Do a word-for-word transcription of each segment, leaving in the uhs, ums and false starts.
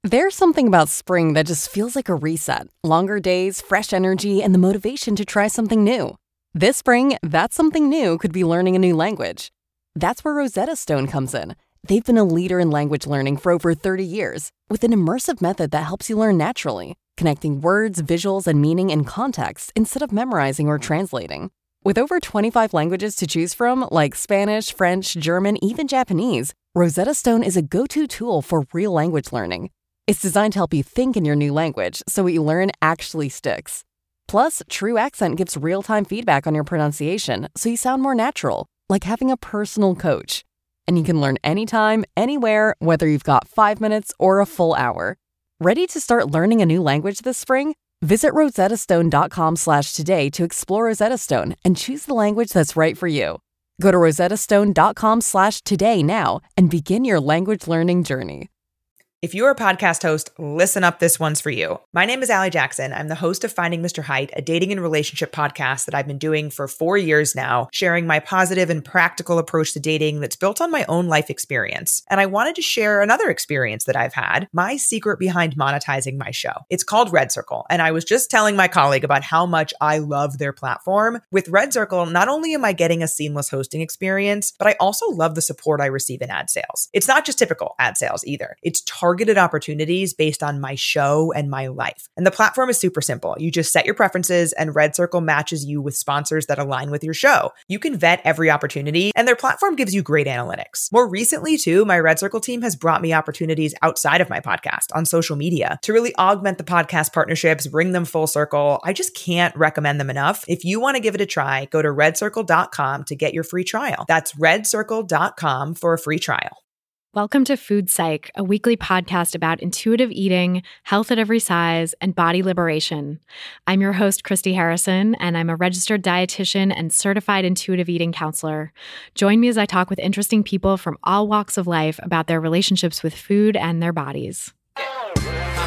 There's something about spring that just feels like a reset. Longer days, fresh energy, and the motivation to try something new. This spring, that something new could be learning a new language. That's where Rosetta Stone comes in. They've been a leader in language learning for over thirty years, with an immersive method that helps you learn naturally, connecting words, visuals, and meaning in context instead of memorizing or translating. With over twenty-five languages to choose from, like Spanish, French, German, even Japanese, Rosetta Stone is a go-to tool for real language learning. It's designed to help you think in your new language so what you learn actually sticks. Plus, True Accent gives real-time feedback on your pronunciation so you sound more natural, like having a personal coach. And you can learn anytime, anywhere, whether you've got five minutes or a full hour. Ready to start learning a new language this spring? Visit rosettastone.com slash today to explore Rosetta Stone and choose the language that's right for you. Go to rosettastone.com slash today now and begin your language learning journey. If you're a podcast host, listen up, this one's for you. My name is Allie Jackson. I'm the host of Finding Mister Height, a dating and relationship podcast that I've been doing for four years now, sharing my positive and practical approach to dating that's built on my own life experience. And I wanted to share another experience that I've had, my secret behind monetizing my show. It's called Red Circle, and I was just telling my colleague about how much I love their platform. With Red Circle, not only am I getting a seamless hosting experience, but I also love the support I receive in ad sales. It's not just typical ad sales either. It's targeted opportunities based on my show and my life. And the platform is super simple. You just set your preferences and Red Circle matches you with sponsors that align with your show. You can vet every opportunity and their platform gives you great analytics. More recently too, my Red Circle team has brought me opportunities outside of my podcast on social media to really augment the podcast partnerships, bring them full circle. I just can't recommend them enough. If you want to give it a try, go to red circle dot com to get your free trial. That's red circle dot com for a free trial. Welcome to Food Psych, a weekly podcast about intuitive eating, health at every size, and body liberation. I'm your host, Christy Harrison, and I'm a registered dietitian and certified intuitive eating counselor. Join me as I talk with interesting people from all walks of life about their relationships with food and their bodies. Uh-huh.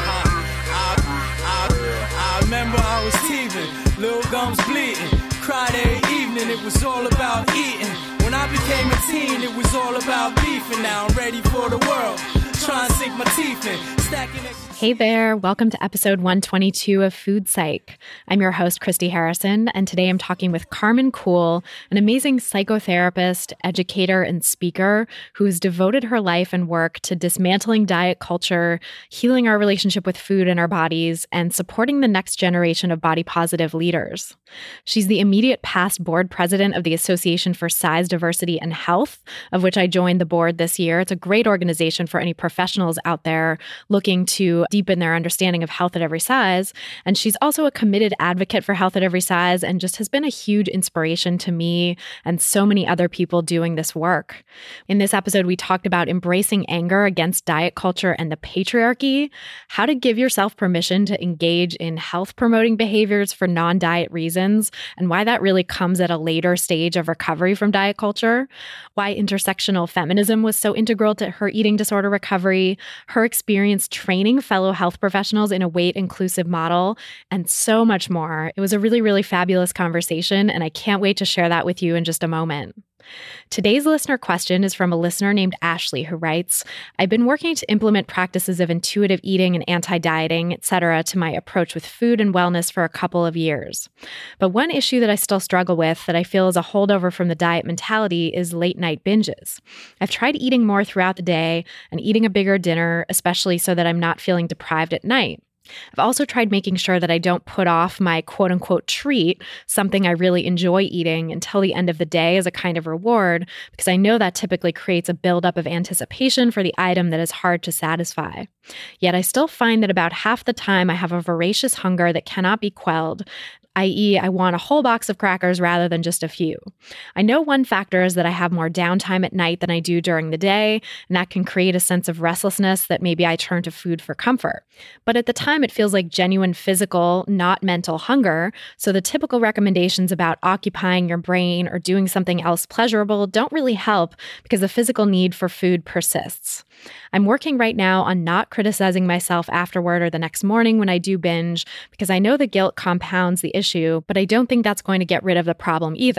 I, I, I remember I was teething, little gums bleeding, cried every evening, it was all about eating. When I became a teen, it was all about beef, and now I'm ready for the world. Try and sink my teeth in, stacking it. Hey there, welcome to episode one twenty-two of Food Psych. I'm your host, Christy Harrison, and today I'm talking with Carmen Kuhl, an amazing psychotherapist, educator, and speaker who has devoted her life and work to dismantling diet culture, healing our relationship with food and our bodies, and supporting the next generation of body-positive leaders. She's the immediate past board president of the Association for Size, Diversity, and Health, of which I joined the board this year. It's a great organization for any professionals out there looking to deepen their understanding of health at every size. And she's also a committed advocate for health at every size and just has been a huge inspiration to me and so many other people doing this work. In this episode, we talked about embracing anger against diet culture and the patriarchy, how to give yourself permission to engage in health-promoting behaviors for non-diet reasons, and why that really comes at a later stage of recovery from diet culture, why intersectional feminism was so integral to her eating disorder recovery, her experience training fellow health professionals in a weight-inclusive model, and so much more. It was a really, really fabulous conversation, and I can't wait to share that with you in just a moment. Today's listener question is from a listener named Ashley, who writes, I've been working to implement practices of intuitive eating and anti-dieting, et cetera, to my approach with food and wellness for a couple of years. But one issue that I still struggle with that I feel is a holdover from the diet mentality is late night binges. I've tried eating more throughout the day and eating a bigger dinner, especially so that I'm not feeling deprived at night. I've also tried making sure that I don't put off my quote-unquote treat, something I really enjoy eating, until the end of the day as a kind of reward, because I know that typically creates a buildup of anticipation for the item that is hard to satisfy. Yet I still find that about half the time I have a voracious hunger that cannot be quelled, that is, I want a whole box of crackers rather than just a few. I know one factor is that I have more downtime at night than I do during the day, and that can create a sense of restlessness that maybe I turn to food for comfort. But at the time, it feels like genuine physical, not mental hunger, so the typical recommendations about occupying your brain or doing something else pleasurable don't really help because the physical need for food persists. I'm working right now on not criticizing myself afterward or the next morning when I do binge, because I know the guilt compounds the issue, but I don't think that's going to get rid of the problem either.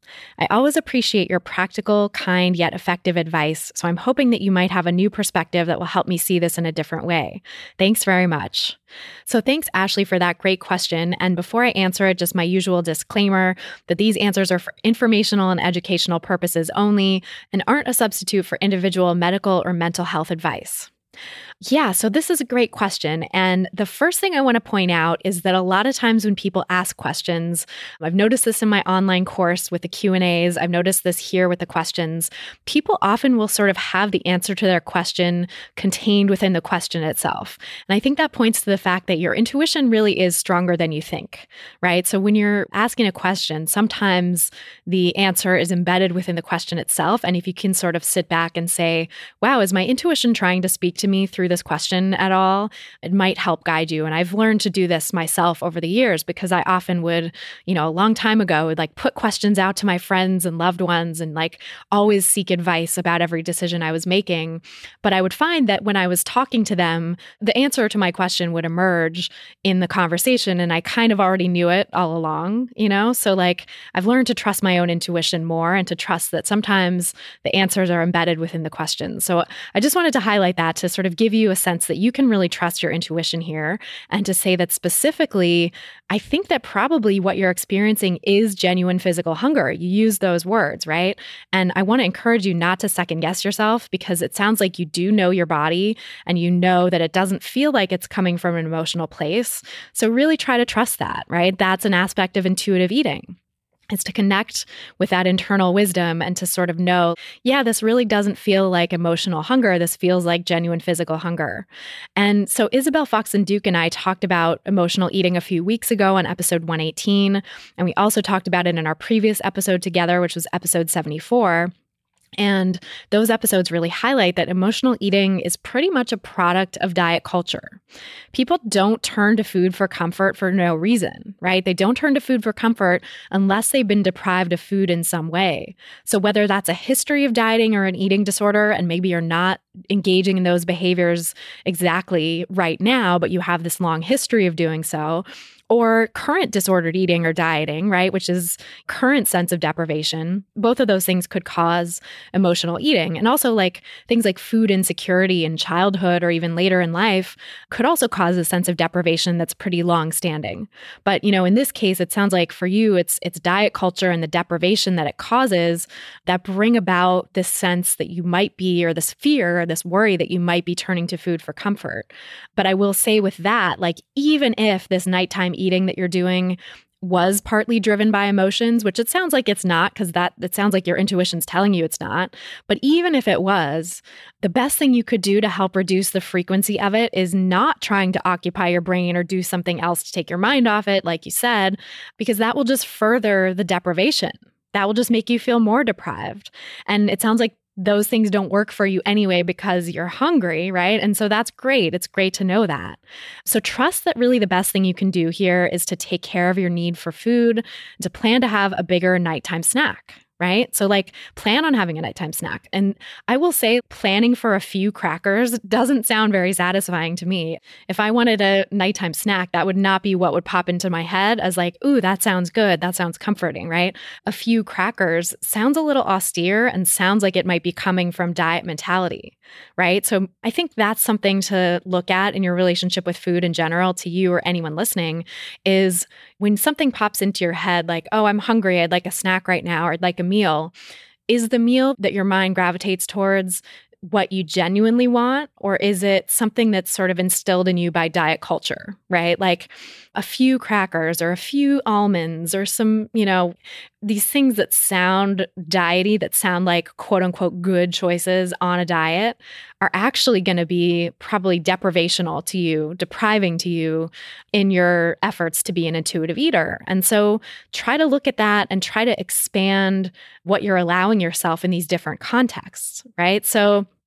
I always appreciate your practical, kind, yet effective advice, so I'm hoping that you might have a new perspective that will help me see this in a different way. Thanks very much. So thanks, Ashley, for that great question. And before I answer it, just my usual disclaimer that these answers are for informational and educational purposes only and aren't a substitute for individual medical or mental health advice. Yeah, so this is a great question. And the first thing I want to point out is that a lot of times when people ask questions, I've noticed this in my online course with the Q and A's, I've noticed this here with the questions, people often will sort of have the answer to their question contained within the question itself. And I think that points to the fact that your intuition really is stronger than you think, right? So when you're asking a question, sometimes the answer is embedded within the question itself. And if you can sort of sit back and say, wow, is my intuition trying to speak to me through this question at all? It might help guide you. And I've learned to do this myself over the years because I often would, you know, a long time ago, would like put questions out to my friends and loved ones and like always seek advice about every decision I was making. But I would find that when I was talking to them, the answer to my question would emerge in the conversation. And I kind of already knew it all along, you know? So like I've learned to trust my own intuition more and to trust that sometimes the answers are embedded within the questions. So I just wanted to highlight that to sort of give you a sense that you can really trust your intuition here, and to say that specifically, I think that probably what you're experiencing is genuine physical hunger. You use those words, right? And I want to encourage you not to second guess yourself, because it sounds like you do know your body and you know that it doesn't feel like it's coming from an emotional place. So really try to trust that, right? That's an aspect of intuitive eating. Is to connect with that internal wisdom and to sort of know, yeah, this really doesn't feel like emotional hunger. This feels like genuine physical hunger. And so Isabel Foxen-Duke and I talked about emotional eating a few weeks ago on episode one eighteen. And we also talked about it in our previous episode together, which was episode seventy-four. And those episodes really highlight that emotional eating is pretty much a product of diet culture. People don't turn to food for comfort for no reason, right? They don't turn to food for comfort unless they've been deprived of food in some way. So whether that's a history of dieting or an eating disorder, and maybe you're not engaging in those behaviors exactly right now, but you have this long history of doing so, or current disordered eating or dieting, right, which is current sense of deprivation, both of those things could cause emotional eating. And also like things like food insecurity in childhood or even later in life could also cause a sense of deprivation that's pretty long-standing. But, you know, in this case, it sounds like for you, it's it's diet culture and the deprivation that it causes that bring about this sense that you might be, or this fear or this worry that you might be turning to food for comfort. But I will say with that, like even if this nighttime eating that you're doing was partly driven by emotions, which it sounds like it's not, because that it sounds like your intuition's telling you it's not. But even if it was, the best thing you could do to help reduce the frequency of it is not trying to occupy your brain or do something else to take your mind off it, like you said, because that will just further the deprivation. That will just make you feel more deprived. And it sounds like those things don't work for you anyway because you're hungry, right? And so that's great. It's great to know that. So trust that really the best thing you can do here is to take care of your need for food, to plan to have a bigger nighttime snack, right? So like plan on having a nighttime snack. And I will say planning for a few crackers doesn't sound very satisfying to me. If I wanted a nighttime snack, that would not be what would pop into my head as like, ooh, that sounds good. That sounds comforting, right? A few crackers sounds a little austere and sounds like it might be coming from diet mentality, right? So I think that's something to look at in your relationship with food in general, to you or anyone listening, is when something pops into your head like, oh, I'm hungry, I'd like a snack right now, or I'd like a meal, is the meal that your mind gravitates towards what you genuinely want, or is it something that's sort of instilled in you by diet culture, right? Like a few crackers or a few almonds or some, you know, these things that sound diety, that sound like quote unquote good choices on a diet, are actually going to be probably deprivational to you, depriving to you in your efforts to be an intuitive eater. And so try to look at that and try to expand what you're allowing yourself in these different contexts, right? So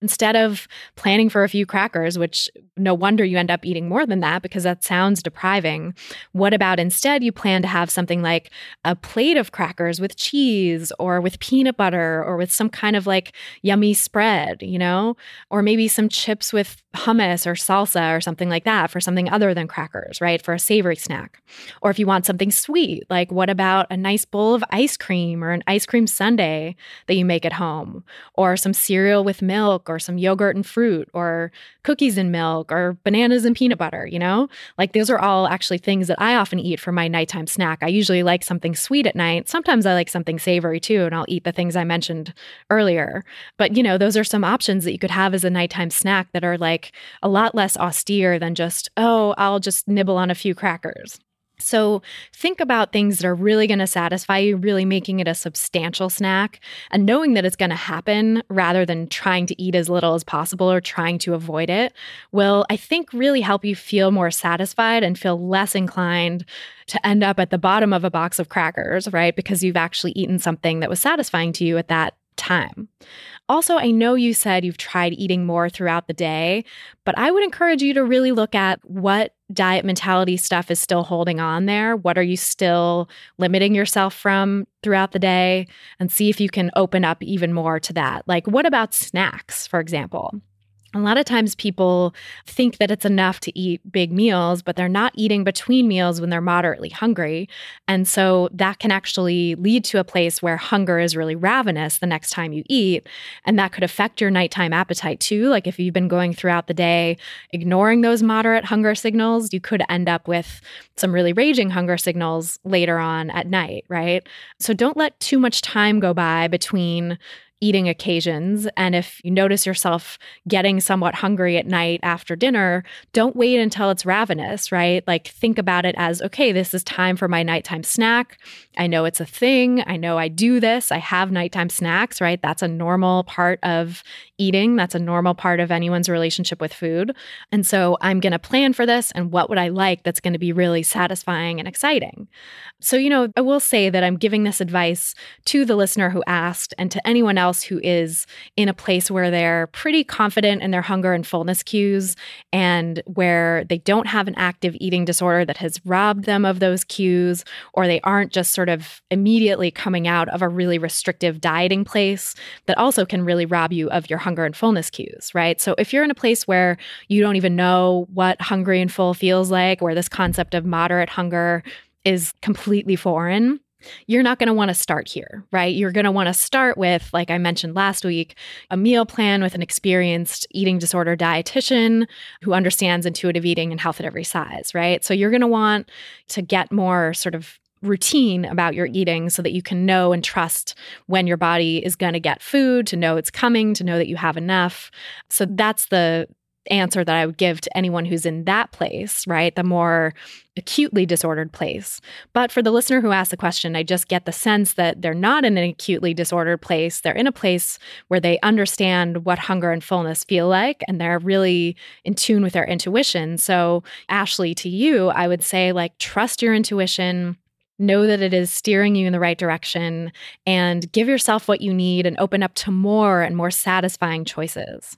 Instead of planning for a few crackers, which no wonder you end up eating more than that because that sounds depriving, what about instead you plan to have something like a plate of crackers with cheese or with peanut butter or with some kind of like yummy spread, you know, or maybe some chips with hummus or salsa or something like that for something other than crackers, right? For a savory snack. Or if you want something sweet, like what about a nice bowl of ice cream or an ice cream sundae that you make at home, or some cereal with milk or some yogurt and fruit or cookies and milk or bananas and peanut butter, you know? Like those are all actually things that I often eat for my nighttime snack. I usually like something sweet at night. Sometimes I like something savory too, and I'll eat the things I mentioned earlier. But, you know, those are some options that you could have as a nighttime snack that are like a lot less austere than just, oh, I'll just nibble on a few crackers. So think about things that are really going to satisfy you, really making it a substantial snack, and knowing that it's going to happen rather than trying to eat as little as possible or trying to avoid it will, I think, really help you feel more satisfied and feel less inclined to end up at the bottom of a box of crackers, right? Because you've actually eaten something that was satisfying to you at that time. Also, I know you said you've tried eating more throughout the day, but I would encourage you to really look at what diet mentality stuff is still holding on there. What are you still limiting yourself from throughout the day? And see if you can open up even more to that. Like, what about snacks, for example? A lot of times people think that it's enough to eat big meals, but they're not eating between meals when they're moderately hungry. And so that can actually lead to a place where hunger is really ravenous the next time you eat. And that could affect your nighttime appetite too. Like if you've been going throughout the day ignoring those moderate hunger signals, you could end up with some really raging hunger signals later on at night, right? So don't let too much time go by between eating occasions. And if you notice yourself getting somewhat hungry at night after dinner, don't wait until it's ravenous, right? Like think about it as, okay, this is time for my nighttime snack. I know it's a thing. I know I do this. I have nighttime snacks, right? That's a normal part of eating. That's a normal part of anyone's relationship with food. And so I'm going to plan for this. And what would I like that's going to be really satisfying and exciting? So, you know, I will say that I'm giving this advice to the listener who asked and to anyone else who is in a place where they're pretty confident in their hunger and fullness cues and where they don't have an active eating disorder that has robbed them of those cues, or they aren't just sort of immediately coming out of a really restrictive dieting place that also can really rob you of your hunger and fullness cues, right? So if you're in a place where you don't even know what hungry and full feels like, where this concept of moderate hunger is completely foreign, you're not going to want to start here, right? You're going to want to start with, like I mentioned last week, a meal plan with an experienced eating disorder dietitian who understands intuitive eating and health at every size, right? So you're going to want to get more sort of routine about your eating so that you can know and trust when your body is going to get food, to know it's coming, to know that you have enough. So that's the answer that I would give to anyone who's in that place, right? The more acutely disordered place. But for the listener who asked the question, I just get the sense that they're not in an acutely disordered place. They're in a place where they understand what hunger and fullness feel like, and they're really in tune with their intuition. So Ashley, to you, I would say, like, trust your intuition. Know that it is steering you in the right direction, and give yourself what you need and open up to more and more satisfying choices.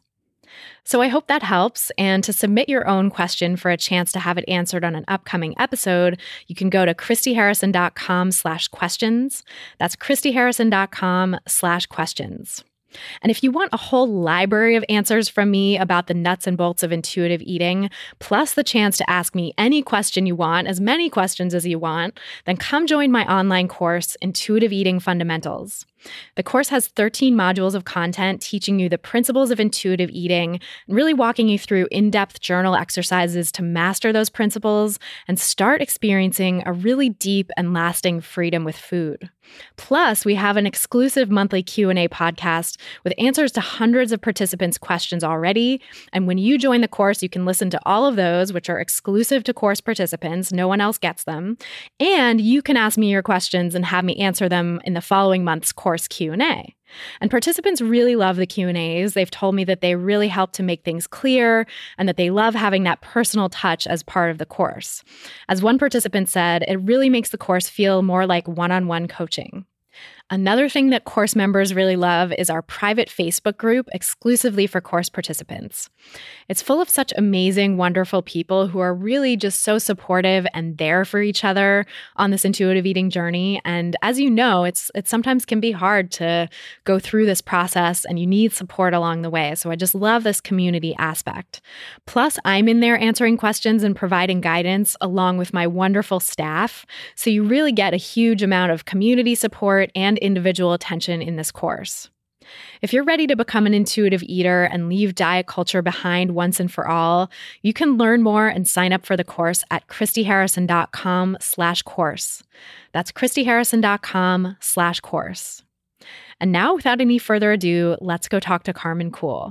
So I hope that helps. And to submit your own question for a chance to have it answered on an upcoming episode, you can go to christyharrison.com slash questions. That's christyharrison.com slash questions. And if you want a whole library of answers from me about the nuts and bolts of intuitive eating, plus the chance to ask me any question you want, as many questions as you want, then come join my online course, Intuitive Eating Fundamentals. The course has thirteen modules of content teaching you the principles of intuitive eating and really walking you through in-depth journal exercises to master those principles and start experiencing a really deep and lasting freedom with food. Plus, we have an exclusive monthly Q and A podcast with answers to hundreds of participants' questions already. And when you join the course, you can listen to all of those, which are exclusive to course participants. No one else gets them. And you can ask me your questions and have me answer them in the following month's course Q and A. And participants really love the Q and A's. They've told me that they really help to make things clear and that they love having that personal touch as part of the course. As one participant said, it really makes the course feel more like one-on-one coaching. Another thing that course members really love is our private Facebook group exclusively for course participants. It's full of such amazing, wonderful people who are really just so supportive and there for each other on this intuitive eating journey. And as you know, it's it sometimes can be hard to go through this process and you need support along the way. So I just love this community aspect. Plus, I'm in there answering questions and providing guidance along with my wonderful staff. So you really get a huge amount of community support and individual attention in this course. If you're ready to become an intuitive eater and leave diet culture behind once and for all, you can learn more and sign up for the course at christyharrison.com slash course. That's christyharrison.com slash course. And now, without any further ado, let's go talk to Carmen Kuhl.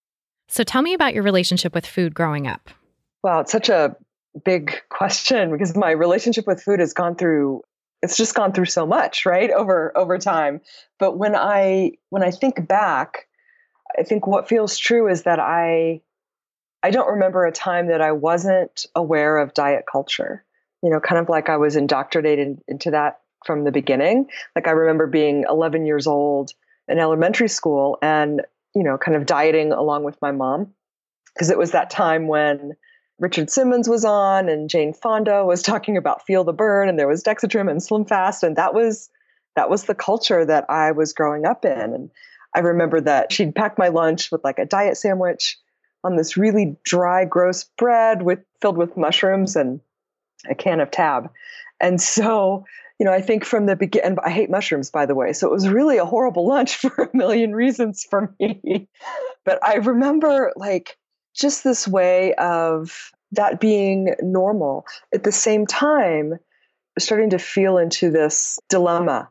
So tell me about your relationship with food growing up. Wow, it's such a big question because my relationship with food has gone through It's just gone through so much, right? Over over time. But when I when I think back, I think what feels true is that I I don't remember a time that I wasn't aware of diet culture. You know, kind of like I was indoctrinated into that from the beginning. Like I remember being eleven years old in elementary school and, you know, kind of dieting along with my mom because it was that time when Richard Simmons was on and Jane Fonda was talking about Feel the Burn and there was Dexatrim and Slim Fast. And that was, that was the culture that I was growing up in. And I remember that she'd pack my lunch with like a diet sandwich on this really dry, gross bread with filled with mushrooms and a can of Tab. And so, you know, I think from the beginning, I hate mushrooms, by the way. So it was really a horrible lunch for a million reasons for me. But I remember like, just this way of that being normal. At the same time, starting to feel into this dilemma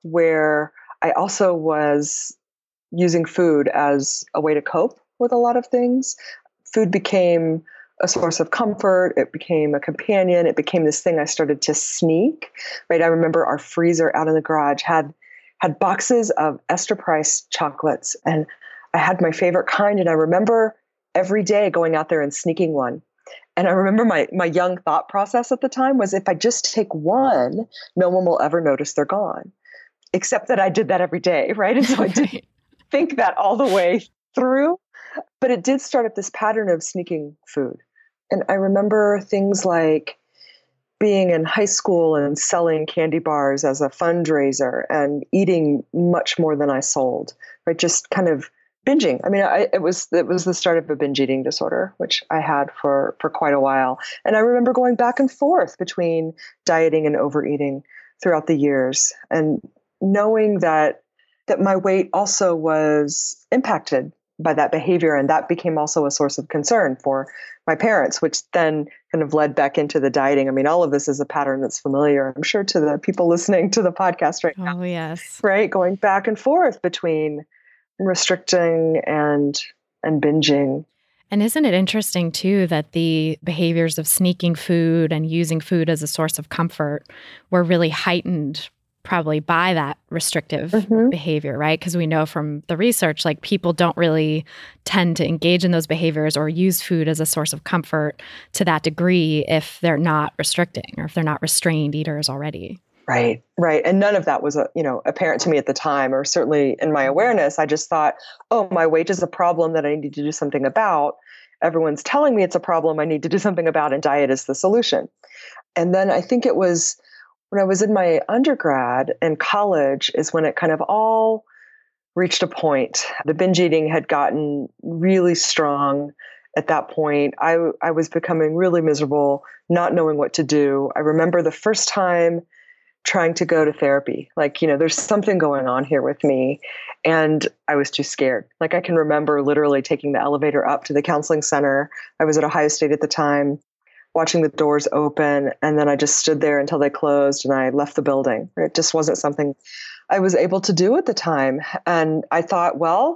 where I also was using food as a way to cope with a lot of things. Food became a source of comfort. It became a companion. It became this thing I started to sneak, right? I remember our freezer out in the garage had, had boxes of Esther Price chocolates, and I had my favorite kind. And I remember every day going out there and sneaking one. And I remember my my young thought process at the time was if I just take one, no one will ever notice they're gone. Except that I did that every day, right? And so I didn't think that all the way through. But it did start up this pattern of sneaking food. And I remember things like being in high school and selling candy bars as a fundraiser and eating much more than I sold, right? Just kind of binging. I mean, I, it was it was the start of a binge eating disorder, which I had for for quite a while. And I remember going back and forth between dieting and overeating throughout the years, and knowing that that my weight also was impacted by that behavior, and that became also a source of concern for my parents, which then kind of led back into the dieting. I mean, all of this is a pattern that's familiar, I'm sure, to the people listening to the podcast right now. Oh, yes. Right? Going back and forth between restricting and and binging. And isn't it interesting, too, that the behaviors of sneaking food and using food as a source of comfort were really heightened probably by that restrictive mm-hmm. behavior, right? Because we know from the research, like people don't really tend to engage in those behaviors or use food as a source of comfort to that degree if they're not restricting or if they're not restrained eaters already. Right, right. And none of that was, a, you know, apparent to me at the time, or certainly in my awareness. I just thought, oh, my weight is a problem that I need to do something about. Everyone's telling me it's a problem I need to do something about, and diet is the solution. And then I think it was when I was in my undergrad and college is when it kind of all reached a point. The binge eating had gotten really strong at that point. I, I was becoming really miserable, not knowing what to do. I remember the first time trying to go to therapy. Like, you know, there's something going on here with me. And I was too scared. Like, I can remember literally taking the elevator up to the counseling center. I was at Ohio State at the time, watching the doors open. And then I just stood there until they closed and I left the building. It just wasn't something I was able to do at the time. And I thought, well,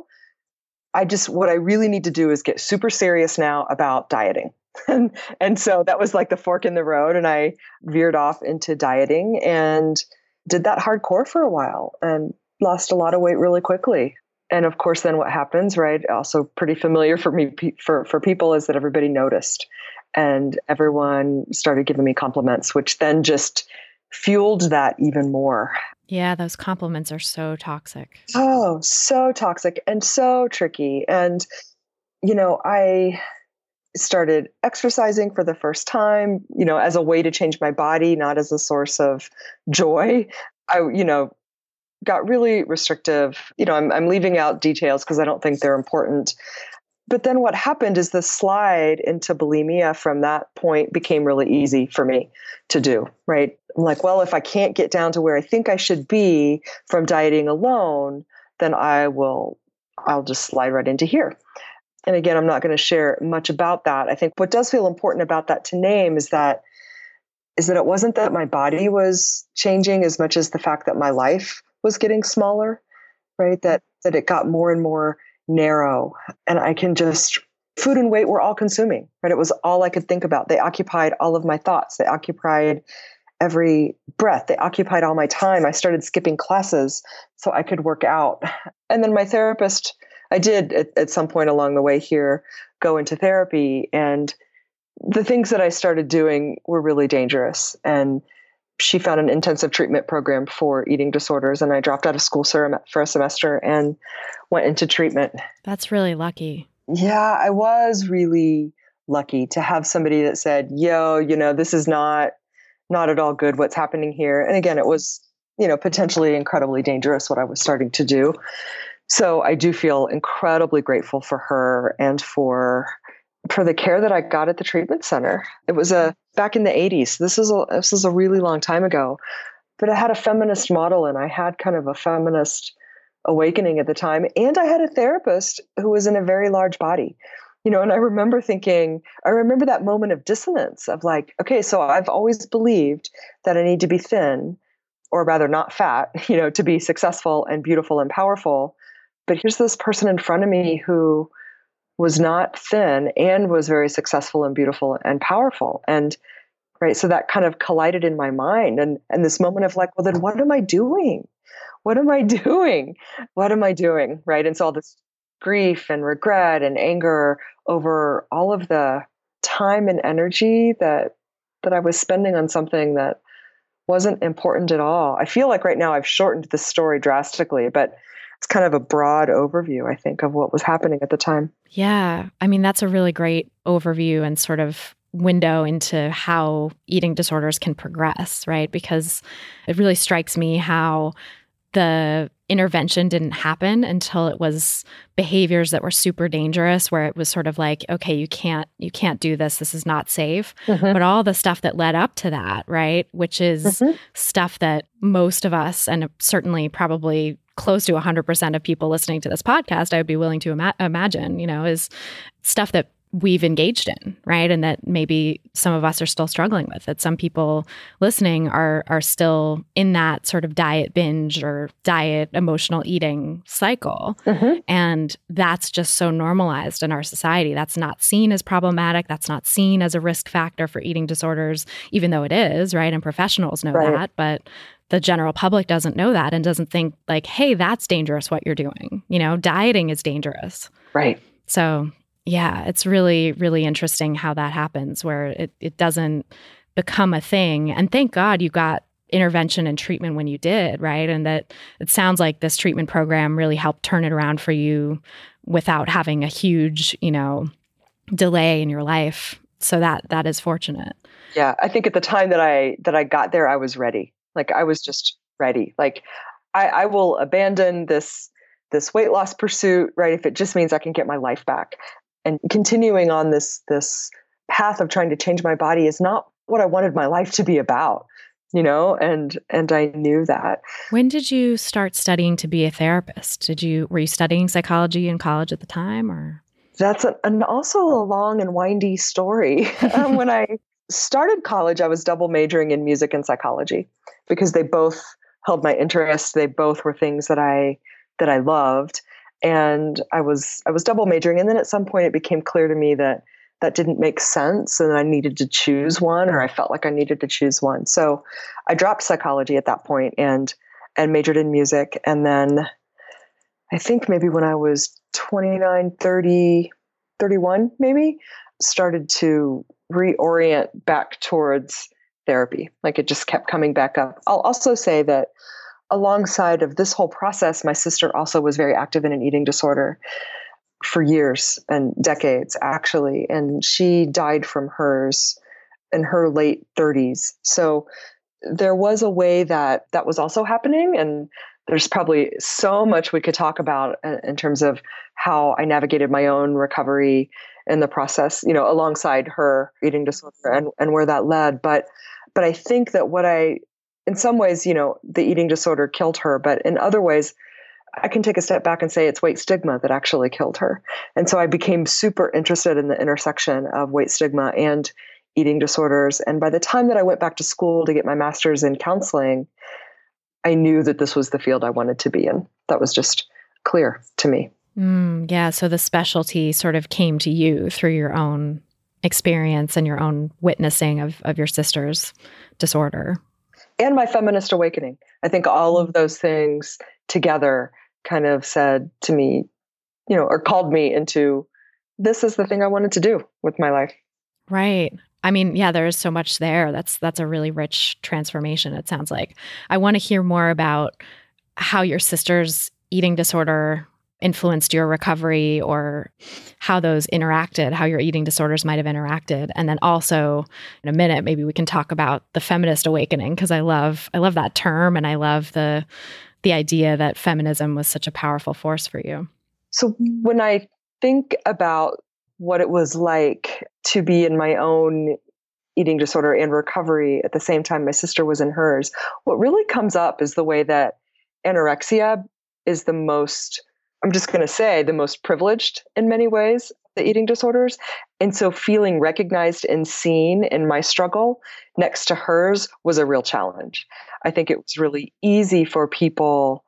I just, what I really need to do is get super serious now about dieting. And, and so that was like the fork in the road. And I veered off into dieting and did that hardcore for a while and lost a lot of weight really quickly. And of course, then what happens, right? Also pretty familiar for me, for, for people, is that everybody noticed and everyone started giving me compliments, which then just fueled that even more. Yeah, those compliments are so toxic. Oh, so toxic and so tricky. And, you know, I started exercising for the first time, you know, as a way to change my body, not as a source of joy. I, you know, got really restrictive. You know, I'm, I'm leaving out details because I don't think they're important. But then what happened is the slide into bulimia from that point became really easy for me to do, right? I'm like, well, if I can't get down to where I think I should be from dieting alone, then I will, I'll just slide right into here. And again, I'm not going to share much about that. I think what does feel important about that to name is that, is that it wasn't that my body was changing as much as the fact that my life was getting smaller, right? That, that it got more and more narrow, and I can just, food and weight were all consuming, right? It was all I could think about. They occupied all of my thoughts. They occupied every breath. They occupied all my time. I started skipping classes so I could work out. And then my therapist, I did at, at some point along the way here, go into therapy, and the things that I started doing were really dangerous. And she found an intensive treatment program for eating disorders, and I dropped out of school for a semester and went into treatment. That's really lucky. Yeah, I was really lucky to have somebody that said, yo, you know, this is not, not at all good what's happening here. And again, it was, you know, potentially incredibly dangerous what I was starting to do. So I do feel incredibly grateful for her and for for the care that I got at the treatment center. It was a back in the eighties. This is a this is a really long time ago, but I had a feminist model, and I had kind of a feminist awakening at the time. And I had a therapist who was in a very large body, you know. And I remember thinking, I remember that moment of dissonance of like, okay, so I've always believed that I need to be thin, or rather not fat, you know, to be successful and beautiful and powerful. But here's this person in front of me who was not thin and was very successful and beautiful and powerful. And right, so that kind of collided in my mind. And, and this moment of like, well, then what am I doing? What am I doing? What am I doing? Right. And so all this grief and regret and anger over all of the time and energy that, that I was spending on something that wasn't important at all. I feel like right now I've shortened the story drastically, but it's kind of a broad overview, I think, of what was happening at the time. Yeah. I mean, that's a really great overview and sort of window into how eating disorders can progress, right? Because it really strikes me how the intervention didn't happen until it was behaviors that were super dangerous, where it was sort of like, okay, you can't, you can't do this. This is not safe. Mm-hmm. But all the stuff that led up to that, right? Which is mm-hmm. stuff that most of us, and certainly probably close to one hundred percent of people listening to this podcast, I would be willing to ima- imagine, you know, is stuff that we've engaged in, right? And that maybe some of us are still struggling with, that some people listening are are still in that sort of diet binge or diet emotional eating cycle. Mm-hmm. And that's just so normalized in our society. That's not seen as problematic. That's not seen as a risk factor for eating disorders, even though it is, right? And professionals know right. that, but the general public doesn't know that and doesn't think like, hey, that's dangerous what you're doing. You know, dieting is dangerous. Right. So yeah, it's really, really interesting how that happens, where it, it doesn't become a thing. And thank God you got intervention and treatment when you did, right? And that it sounds like this treatment program really helped turn it around for you without having a huge, you know, delay in your life. So that that is fortunate. Yeah, I think at the time that I that I got there, I was ready. Like I was just ready. Like I, I will abandon this this weight loss pursuit, right? If it just means I can get my life back. And continuing on this this path of trying to change my body is not what I wanted my life to be about, you know, and and I knew that. When did you start studying to be a therapist? Did you were you studying psychology in college at the time, or? That's a, an also a long and windy story. um, when I started college, I was double majoring in music and psychology because they both held my interest. They both were things that I that I loved. And I was I was double majoring, and then at some point it became clear to me that that didn't make sense, and I needed to choose one, or I felt like I needed to choose one. So I dropped psychology at that point and and majored in music. And then I think maybe when I was twenty-nine, thirty, thirty-one, maybe started to reorient back towards therapy. Like it just kept coming back up. I'll also say that alongside of this whole process, my sister also was very active in an eating disorder for years and decades, actually. And she died from hers in her late thirties. So there was a way that that was also happening. And there's probably so much we could talk about in terms of how I navigated my own recovery in the process, you know, alongside her eating disorder and, and where that led. But, but I think that what I, in some ways, you know, the eating disorder killed her, but in other ways, I can take a step back and say it's weight stigma that actually killed her. And so I became super interested in the intersection of weight stigma and eating disorders. And by the time that I went back to school to get my master's in counseling, I knew that this was the field I wanted to be in. That was just clear to me. Mm, yeah. So the specialty sort of came to you through your own experience and your own witnessing of, of your sister's disorder. And my feminist awakening. I think all of those things together kind of said to me, you know, or called me into, this is the thing I wanted to do with my life. Right. I mean, yeah, there is so much there. That's that's a really rich transformation, it sounds like. I want to hear more about how your sister's eating disorder influenced your recovery, or how those interacted, how your eating disorders might have interacted. And then also in a minute, maybe we can talk about the feminist awakening, because I love I love that term, and I love the the idea that feminism was such a powerful force for you. So when I think about what it was like to be in my own eating disorder and recovery at the same time my sister was in hers, what really comes up is the way that anorexia is the most, I'm just going to say, the most privileged in many ways, the eating disorders. And so feeling recognized and seen in my struggle next to hers was a real challenge. I think it was really easy for people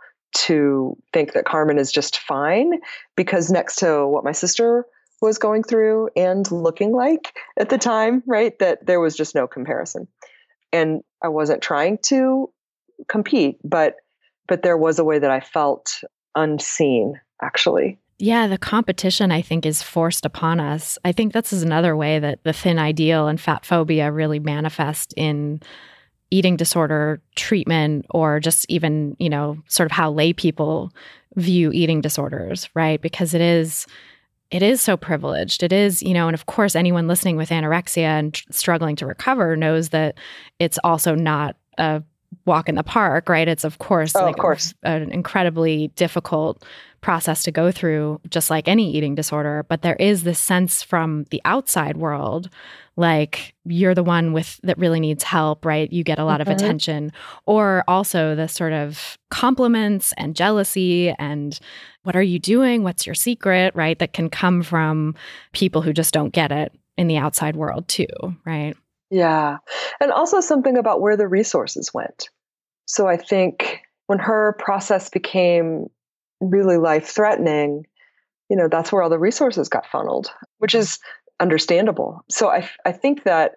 to think that Carmen is just fine, because next to what my sister was going through and looking like at the time, right, that there was just no comparison. And I wasn't trying to compete, but but there was a way that I felt unseen, actually. Yeah, the competition, I think, is forced upon us. I think this is another way that the thin ideal and fat phobia really manifest in eating disorder treatment, or just even, you know, sort of how lay people view eating disorders, right? Because it is it is so privileged. It is, you know, and of course, anyone listening with anorexia and tr- struggling to recover knows that it's also not a walk in the park, right? It's of course, oh, like of course. A, an incredibly difficult process to go through, just like any eating disorder. But there is this sense from the outside world, like you're the one with that really needs help, right? You get a lot mm-hmm. of attention, or also the sort of compliments and jealousy and what are you doing? What's your secret, right? That can come from people who just don't get it in the outside world too, right? Yeah. And also something about where the resources went. So I think when her process became really life-threatening, you know, that's where all the resources got funneled, which is understandable. So I, I think that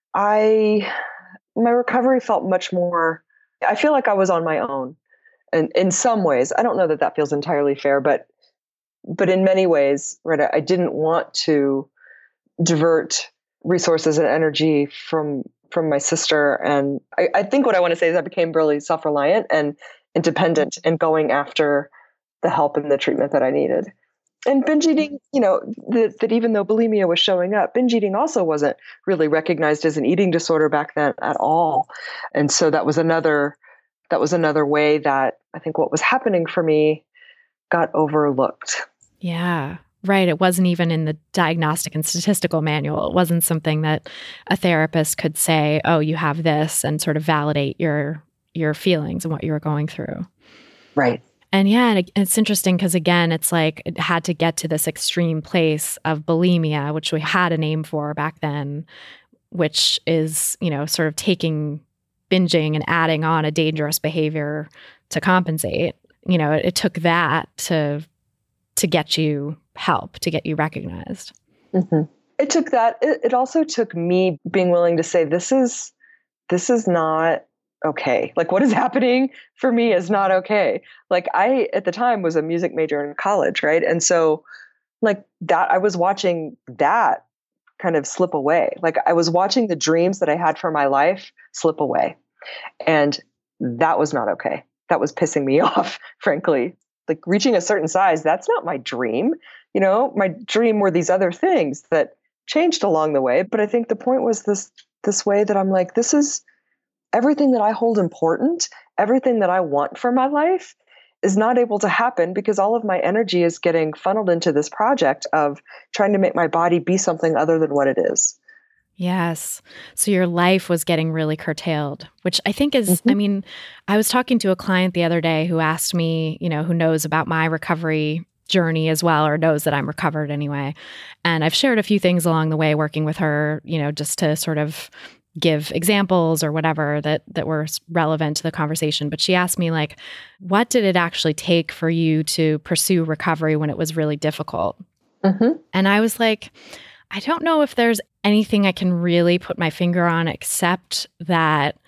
I, my recovery felt much more, I feel like I was on my own. And in some ways, I don't know that that feels entirely fair, but, but in many ways, right, I didn't want to divert resources and energy from, from my sister. And I, I think what I want to say is I became really self-reliant and independent and going after the help and the treatment that I needed. And binge eating, you know, that, that even though bulimia was showing up, binge eating also wasn't really recognized as an eating disorder back then at all. And so that was another, that was another way that I think what was happening for me got overlooked. Yeah, right. It wasn't even in the diagnostic and statistical manual. It wasn't something that a therapist could say, oh, you have this, and sort of validate your your feelings and what you were going through. Right. And yeah, and it's interesting because, again, it's like it had to get to this extreme place of bulimia, which we had a name for back then, which is, you know, sort of taking binging and adding on a dangerous behavior to compensate. You know, it, it took that to to get you help, to get you recognized. Mm-hmm. It took that. It, it also took me being willing to say, this is this is not okay. Like what is happening for me is not okay. Like I, at the time, was a music major in college, right? And so like that, I was watching that kind of slip away. Like I was watching the dreams that I had for my life slip away. And that was not okay. that was pissing me off, frankly. Like reaching a certain size, that's not my dream. You know, my dream were these other things that changed along the way. But I think the point was this this way that I'm like, this is everything that I hold important, everything that I want for my life is not able to happen because all of my energy is getting funneled into this project of trying to make my body be something other than what it is. Yes. So your life was getting really curtailed, which I think is, mm-hmm. I mean, I was talking to a client the other day who asked me, you know, who knows about my recovery journey as well, or knows that I'm recovered anyway. And I've shared a few things along the way working with her, you know, just to sort of give examples or whatever that that were relevant to the conversation. But she asked me, like, what did it actually take for you to pursue recovery when it was really difficult? Mm-hmm. And I was like, I don't know if there's anything I can really put my finger on except that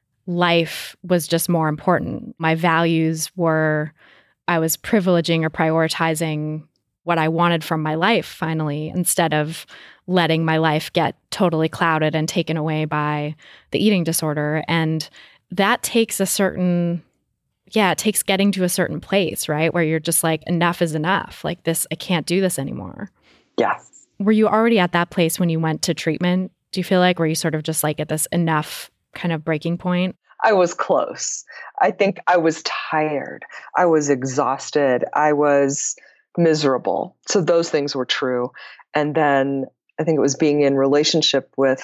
life was just more important. My values were, I was privileging or prioritizing what I wanted from my life finally, instead of letting my life get totally clouded and taken away by the eating disorder. And that takes a certain, yeah, it takes getting to a certain place, right? Where you're just like, enough is enough. Like this, I can't do this anymore. Yeah. Were you already at that place when you went to treatment? Do you feel like, were you sort of just like at this enough kind of breaking point? I was close. I think I was tired. I was exhausted. I was miserable. So those things were true. And then I think it was being in relationship with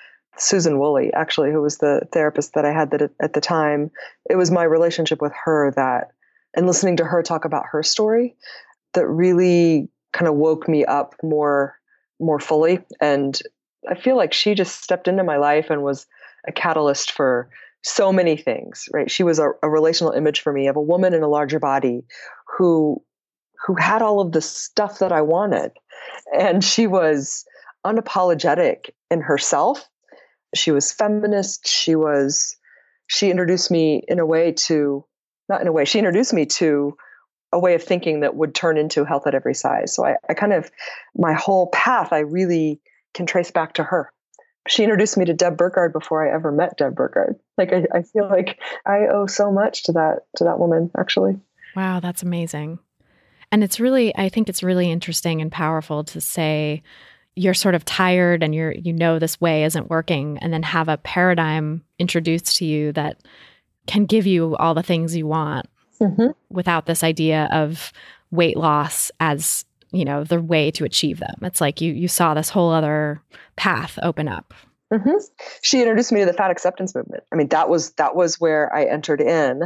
Susan Woolley, actually, who was the therapist that I had that at the time. It was my relationship with her that, and listening to her talk about her story, that really kind of woke me up more, more fully. And I feel like she just stepped into my life and was a catalyst for so many things, right? She was a, a relational image for me of a woman in a larger body who who had all of the stuff that I wanted. And she was unapologetic in herself. She was feminist. She was, she introduced me in a way to, not in a way, she introduced me to a way of thinking that would turn into health at every size. So I, I kind of, my whole path, I really can trace back to her. She introduced me to Deb Burgard before I ever met Deb Burgard. Like, I, I feel like I owe so much to that, to that woman, actually. Wow, that's amazing. And it's really, I think it's really interesting and powerful to say you're sort of tired and you're, you know, this way isn't working, and then have a paradigm introduced to you that can give you all the things you want mm-hmm. without this idea of weight loss as, you know, the way to achieve them. It's like you, you saw this whole other path open up. Mm-hmm. She introduced me to the fat acceptance movement. I mean, that was, that was where I entered in.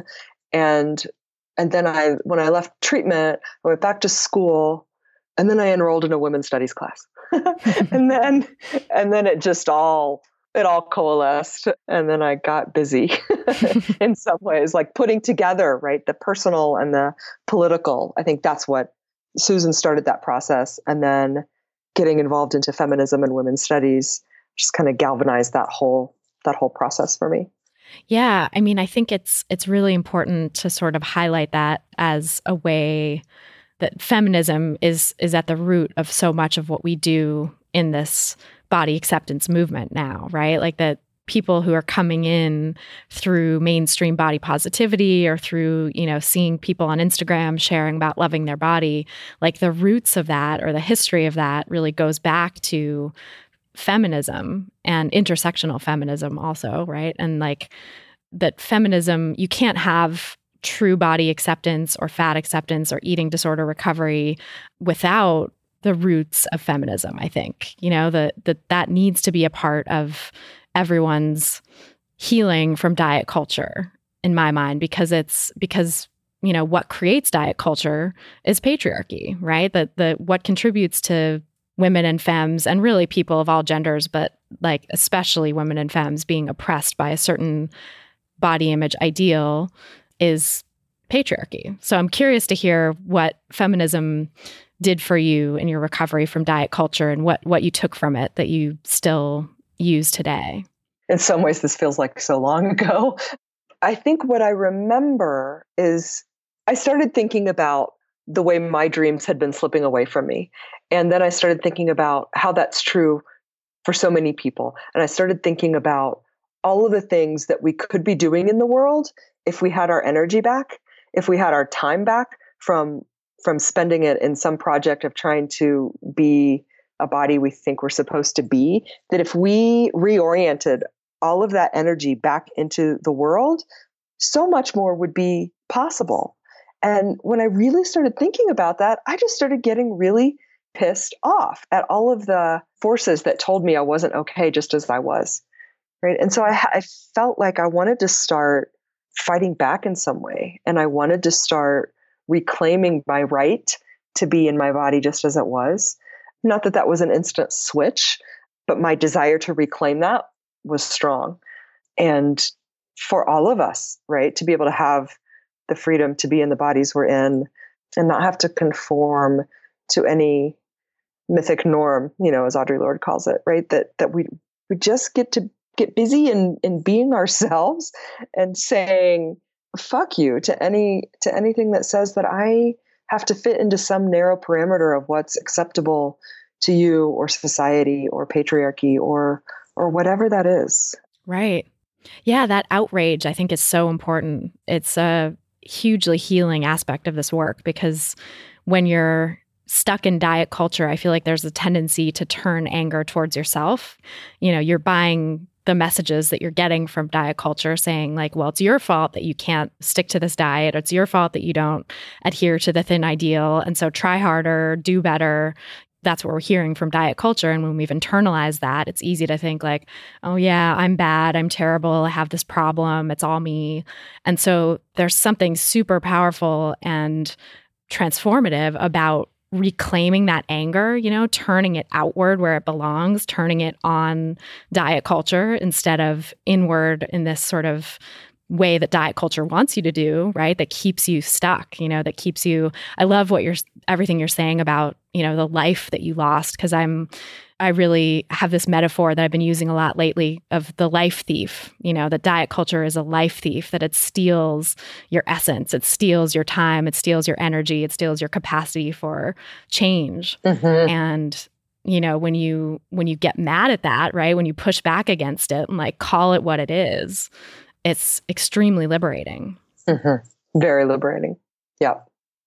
And And then I, when I left treatment, I went back to school, and then I enrolled in a women's studies class. and then, and then it just all, it all coalesced. And then I got busy in some ways, like putting together, right, the personal and the political. I think that's what Susan started that process. And then getting involved into feminism and women's studies just kind of galvanized that whole, that whole process for me. Yeah, I mean, I think it's it's really important to sort of highlight that as a way that feminism is is at the root of so much of what we do in this body acceptance movement now, right? Like that people who are coming in through mainstream body positivity or through, you know, seeing people on Instagram sharing about loving their body, like the roots of that or the history of that really goes back to feminism and intersectional feminism also, right? And like that feminism, you can't have true body acceptance or fat acceptance or eating disorder recovery without the roots of feminism, I think. You know, that that that needs to be a part of everyone's healing from diet culture, in my mind, because it's because you know what creates diet culture is patriarchy, right? That the what contributes to women and femmes, and really people of all genders, but like especially women and femmes being oppressed by a certain body image ideal is patriarchy. So I'm curious to hear what feminism did for you in your recovery from diet culture and what, what you took from it that you still use today. In some ways, this feels like so long ago. I think what I remember is I started thinking about the way my dreams had been slipping away from me. And then I started thinking about how that's true for so many people. And I started thinking about all of the things that we could be doing in the world if we had our energy back, if we had our time back from from spending it in some project of trying to be a body we think we're supposed to be, that if we reoriented all of that energy back into the world, so much more would be possible. And when I really started thinking about that, I just started getting really pissed off at all of the forces that told me I wasn't okay just as I was. Right. And so I, I felt like I wanted to start fighting back in some way. And I wanted to start reclaiming my right to be in my body just as it was. Not that that was an instant switch, but my desire to reclaim that was strong. And for all of us, right, to be able to have the freedom to be in the bodies we're in and not have to conform to any mythic norm, you know, as Audre Lorde calls it, right? That that we we just get to get busy in in being ourselves and saying fuck you to any to anything that says that I have to fit into some narrow parameter of what's acceptable to you or society or patriarchy or or whatever that is. Right. Yeah, that outrage I think is so important. It's a hugely healing aspect of this work because when you're stuck in diet culture, I feel like there's a tendency to turn anger towards yourself. You know, you're buying the messages that you're getting from diet culture saying like, well, it's your fault that you can't stick to this diet. Or it's your fault that you don't adhere to the thin ideal. And so try harder, do better. That's what we're hearing from diet culture. And when we've internalized that, it's easy to think like, oh yeah, I'm bad. I'm terrible. I have this problem. It's all me. And so there's something super powerful and transformative about reclaiming that anger, you know, turning it outward where it belongs, turning it on diet culture instead of inward in this sort of way that diet culture wants you to do, right? That keeps you stuck, you know, that keeps you, I love what you're, everything you're saying about, you know, the life that you lost. Cause I'm, I really have this metaphor that I've been using a lot lately of the life thief, you know, that diet culture is a life thief, that it steals your essence, it steals your time, it steals your energy, it steals your capacity for change. Mm-hmm. And, you know, when you, when you get mad at that, right, when you push back against it and like call it what it is, it's extremely liberating. Mm-hmm. Very liberating. Yeah.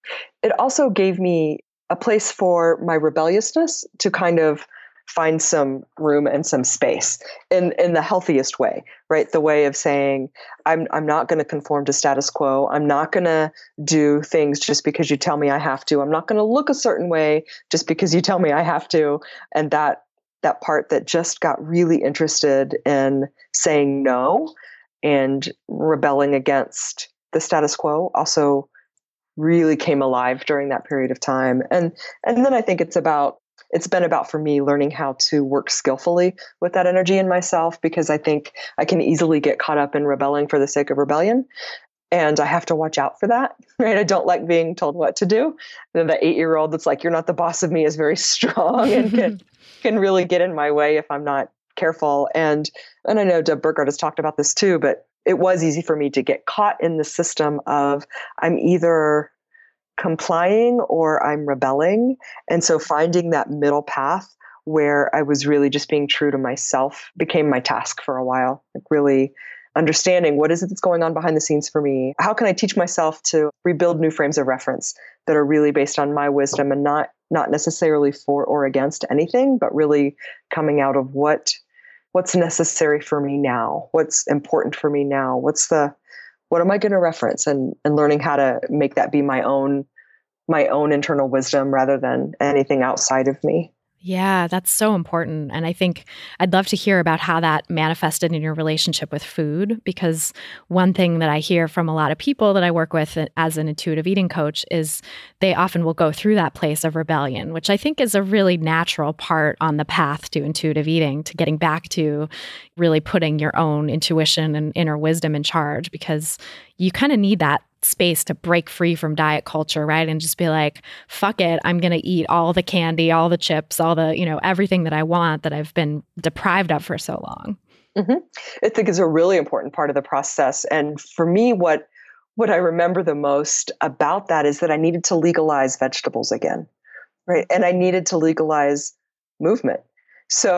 It also gave me a place for my rebelliousness to kind of find some room and some space in, in the healthiest way, right? The way of saying, I'm, I'm not going to conform to status quo. I'm not going to do things just because you tell me I have to. I'm not going to look a certain way just because you tell me I have to. And that, that part that just got really interested in saying no and rebelling against the status quo also really came alive during that period of time. And, and then I think it's about, it's been about for me learning how to work skillfully with that energy in myself, because I think I can easily get caught up in rebelling for the sake of rebellion. And I have to watch out for that, right? I don't like being told what to do. And the eight-year-old that's like, you're not the boss of me is very strong and can, can really get in my way if I'm not careful. And, and I know Deb Burgard has talked about this too, but it was easy for me to get caught in the system of I'm either complying or I'm rebelling. And so finding that middle path where I was really just being true to myself became my task for a while. Like really understanding what is it that's going on behind the scenes for me? How can I teach myself to rebuild new frames of reference that are really based on my wisdom and not not necessarily for or against anything, but really coming out of what what's necessary for me now? What's important for me now? What's the what am I going to reference and, and learning how to make that be my own, my own internal wisdom rather than anything outside of me. Yeah, that's so important. And I think I'd love to hear about how that manifested in your relationship with food, because one thing that I hear from a lot of people that I work with as an intuitive eating coach is they often will go through that place of rebellion, which I think is a really natural part on the path to intuitive eating, to getting back to really putting your own intuition and inner wisdom in charge, because you kind of need that space to break free from diet culture, right? And just be like, fuck it, I'm going to eat all the candy, all the chips, all the, you know, everything that I want that I've been deprived of for so long. Mm-hmm. I think it's a really important part of the process. And for me, what what I remember the most about that is that I needed to legalize vegetables again, right? And I needed to legalize movement. So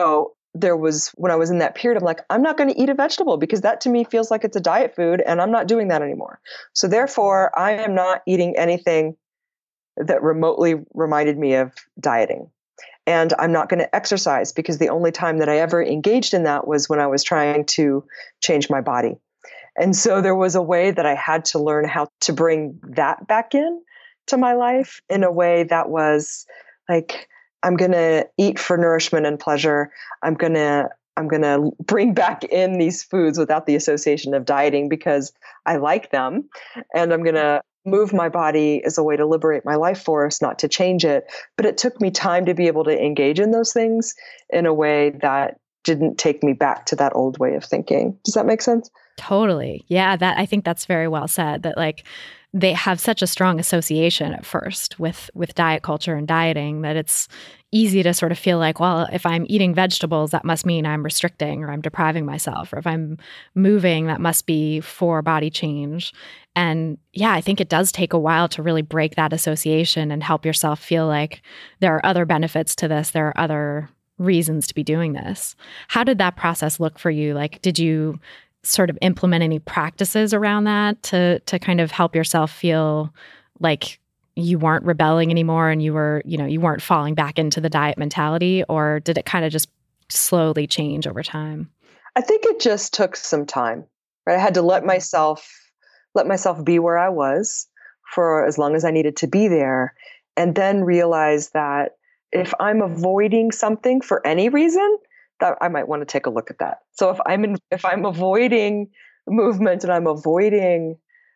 there was, when I was in that period, I'm like, I'm not going to eat a vegetable because that to me feels like it's a diet food and I'm not doing that anymore. So therefore, I am not eating anything that remotely reminded me of dieting. And I'm not going to exercise because the only time that I ever engaged in that was when I was trying to change my body. And so there was a way that I had to learn how to bring that back in to my life in a way that was like, I'm going to eat for nourishment and pleasure. I'm going to I'm going to bring back in these foods without the association of dieting because I like them. And I'm going to move my body as a way to liberate my life force, not to change it. But it took me time to be able to engage in those things in a way that didn't take me back to that old way of thinking. Does that make sense? Totally. Yeah, that I think that's very well said, that like they have such a strong association at first with with diet culture and dieting that it's easy to sort of feel like, well, if I'm eating vegetables, that must mean I'm restricting or I'm depriving myself. Or if I'm moving, that must be for body change. And yeah, I think it does take a while to really break that association and help yourself feel like there are other benefits to this. There are other reasons to be doing this. How did that process look for you? Like, did you sort of implement any practices around that to to kind of help yourself feel like you weren't rebelling anymore and you were, you know, you weren't falling back into the diet mentality? Or did it kind of just slowly change over time? I think it just took some time, right? I had to let myself let myself be where I was for as long as I needed to be there, and then realize that if I'm avoiding something for any reason, that I might want to take a look at that. So if I'm in, if I'm avoiding movement and I'm avoiding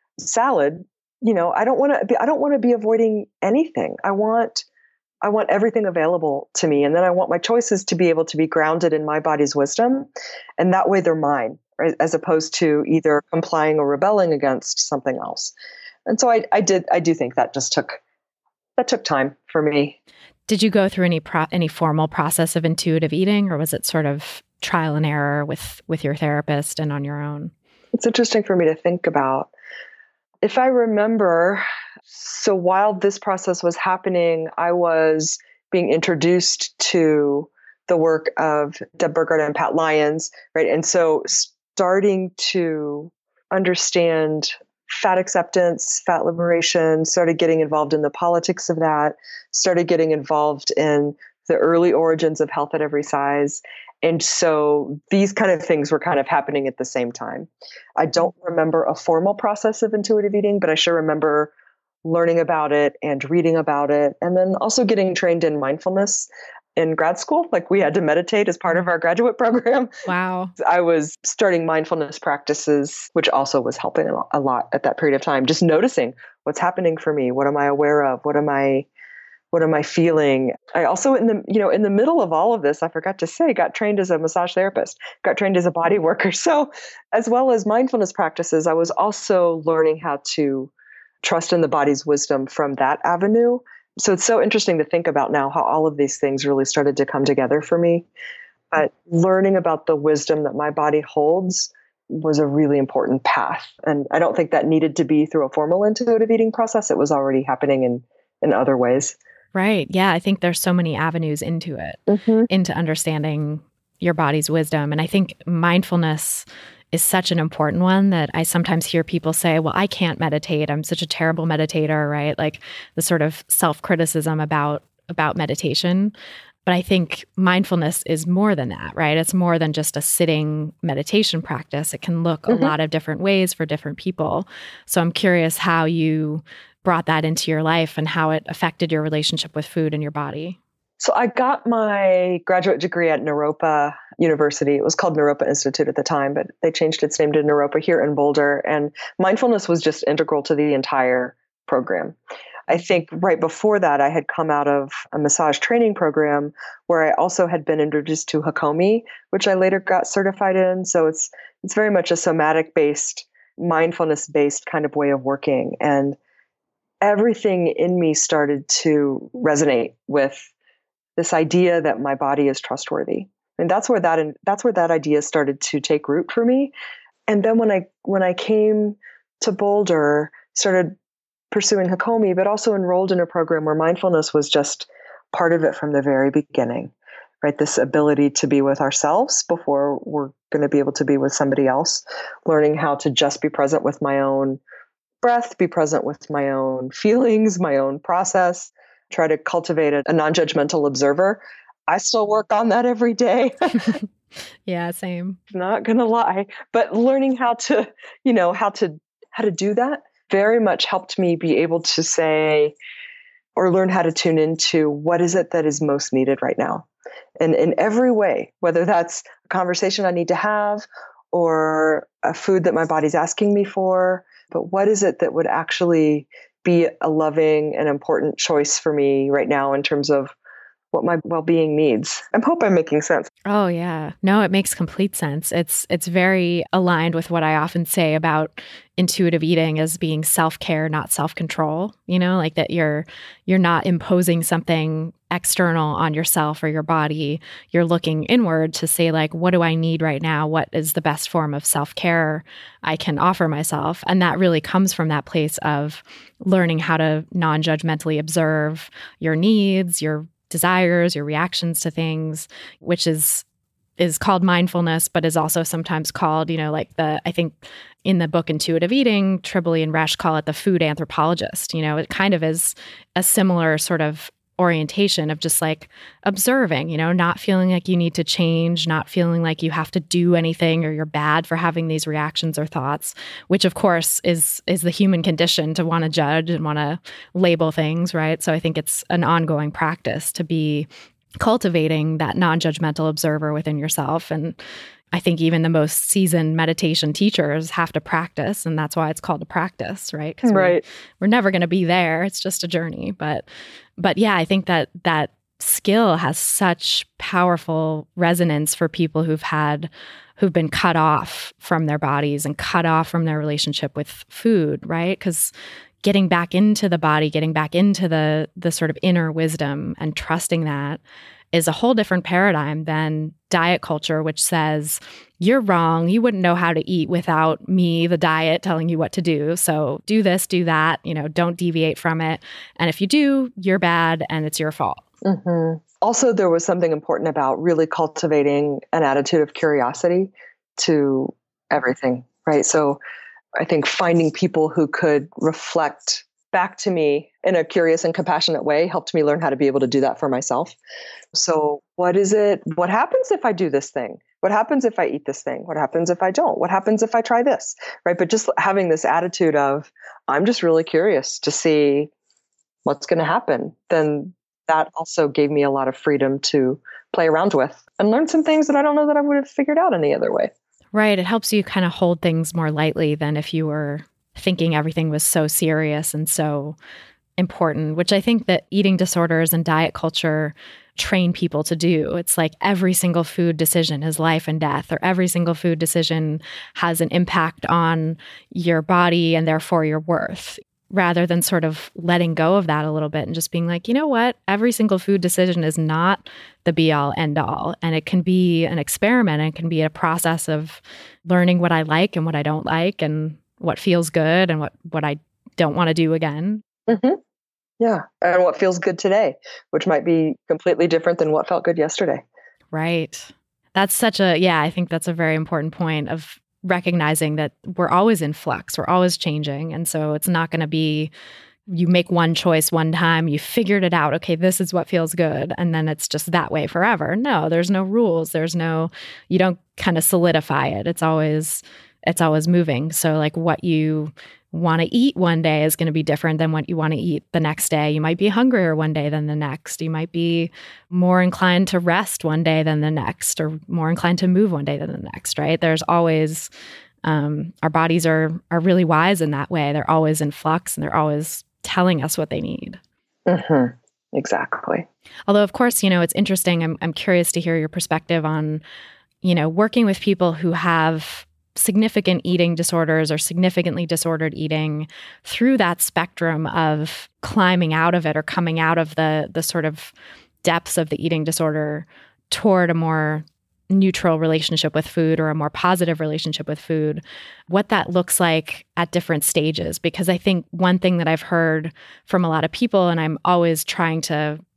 salad, you know, I don't want to be, I don't want to be avoiding anything. I want, I want everything available to me. And then I want my choices to be able to be grounded in my body's wisdom. And that way they're mine, right? As opposed to either complying or rebelling against something else. And so I, I did, I do think that just took, that took time for me. Did you go through any pro- any formal process of intuitive eating, or was it sort of trial and error with with your therapist and on your own? It's interesting for me to think about. If I remember, so while this process was happening, I was being introduced to the work of Deb Burgard and Pat Lyons, right? And so starting to understand fat acceptance, fat liberation, started getting involved in the politics of that, started getting involved in the early origins of health at every size. And so these kind of things were kind of happening at the same time. I don't remember a formal process of intuitive eating, but I sure remember learning about it and reading about it. And then also getting trained in mindfulness in grad school. Like we had to meditate as part of our graduate program. Wow. I was starting mindfulness practices, which also was helping a lot at that period of time. Just noticing what's happening for me. What am I aware of? What am I, what am I feeling? I also, in the, you know, in the middle of all of this, I forgot to say, got trained as a massage therapist, got trained as a body worker. So as well as mindfulness practices, I was also learning how to trust in the body's wisdom from that avenue. So it's so interesting to think about now how all of these things really started to come together for me. But learning about the wisdom that my body holds was a really important path. And I don't think that needed to be through a formal intuitive eating process. It was already happening in, in other ways. Right. Yeah. I think there's so many avenues into it, mm-hmm. into understanding your body's wisdom. And I think mindfulness is such an important one that I sometimes hear people say, well, I can't meditate. I'm such a terrible meditator, right? Like the sort of self-criticism about, about meditation. But I think mindfulness is more than that, right? It's more than just a sitting meditation practice. It can look mm-hmm. a lot of different ways for different people. So I'm curious how you brought that into your life and how it affected your relationship with food and your body. So I got my graduate degree at Naropa University. It was called Naropa Institute at the time, but they changed its name to Naropa here in Boulder. And mindfulness was just integral to the entire program. I think right before that, I had come out of a massage training program where I also had been introduced to Hakomi, which I later got certified in. So it's it's very much a somatic-based, mindfulness-based kind of way of working. And everything in me started to resonate with this idea that my body is trustworthy. And that's where that that's where that idea started to take root for me. And then when I when I came to Boulder, started pursuing Hakomi, but also enrolled in a program where mindfulness was just part of it from the very beginning. right? This ability to be with ourselves before we're going to be able to be with somebody else, learning how to just be present with my own breath, be present with my own feelings, my own process, try to cultivate a, a non-judgmental observer. I still work on that every day. Yeah, same. Not going to lie, but learning how to, you know, how to, how to do that very much helped me be able to say, or learn how to tune into what is it that is most needed right now. And in every way, whether that's a conversation I need to have or a food that my body's asking me for, but what is it that would actually be a loving and important choice for me right now in terms of what my well-being needs. I hope I'm making sense. Oh yeah. No, it makes complete sense. It's it's very aligned with what I often say about intuitive eating as being self-care, not self-control. You know, like that you're you're not imposing something external on yourself or your body. You're looking inward to say, like, what do I need right now? What is the best form of self-care I can offer myself? And that really comes from that place of learning how to non-judgmentally observe your needs, your desires, your reactions to things, which is is called mindfulness, but is also sometimes called, you know, like the, I think in the book Intuitive Eating, Tribole and Resch call it the food anthropologist. You know, it kind of is a similar sort of orientation of just like observing, you know, not feeling like you need to change, not feeling like you have to do anything or you're bad for having these reactions or thoughts, which of course is is the human condition to want to judge and want to label things, right? So I think it's an ongoing practice to be cultivating that non-judgmental observer within yourself. And I think even the most seasoned meditation teachers have to practice, and that's why it's called a practice, right? Because right. we're, we're never going to be there. It's just a journey. But, but yeah, I think that that skill has such powerful resonance for people who've had, who've been cut off from their bodies and cut off from their relationship with food, right? Because getting back into the body, getting back into the the sort of inner wisdom and trusting that is a whole different paradigm than diet culture, which says, you're wrong. You wouldn't know how to eat without me, the diet, telling you what to do. So do this, do that, you know, don't deviate from it. And if you do, you're bad and it's your fault. Mm-hmm. Also, there was something important about really cultivating an attitude of curiosity to everything, right? So I think finding people who could reflect back to me in a curious and compassionate way helped me learn how to be able to do that for myself. So what is it? What happens if I do this thing? What happens if I eat this thing? What happens if I don't? What happens if I try this? Right? But just having this attitude of, I'm just really curious to see what's going to happen, then that also gave me a lot of freedom to play around with and learn some things that I don't know that I would have figured out any other way. Right. It helps you kind of hold things more lightly than if you were thinking everything was so serious and so important, which I think that eating disorders and diet culture train people to do. It's like every single food decision is life and death, or every single food decision has an impact on your body and therefore your worth, rather than sort of letting go of that a little bit and just being like, you know what, every single food decision is not the be all end all. And it can be an experiment, and it can be a process of learning what I like and what I don't like, and what feels good and what, what I don't want to do again. Mm-hmm. Yeah. And what feels good today, which might be completely different than what felt good yesterday. Right. That's such a, yeah, I think that's a very important point of recognizing that we're always in flux, we're always changing. And so it's not going to be, you make one choice one time, you figured it out, okay, this is what feels good, and then it's just that way forever. No, there's no rules. There's no, you don't kind of solidify it. It's always, it's always moving. So like what you want to eat one day is going to be different than what you want to eat the next day. You might be hungrier one day than the next. You might be more inclined to rest one day than the next, or more inclined to move one day than the next, right? There's always, um, our bodies are are really wise in that way. They're always in flux, and they're always telling us what they need. Mm-hmm. Exactly. Although, of course, you know, it's interesting. I'm I'm curious to hear your perspective on, you know, working with people who have significant eating disorders or significantly disordered eating through that spectrum of climbing out of it or coming out of the the sort of depths of the eating disorder toward a more neutral relationship with food, or a more positive relationship with food, what that looks like at different stages. Because I think one thing that I've heard from a lot of people, and I'm always trying to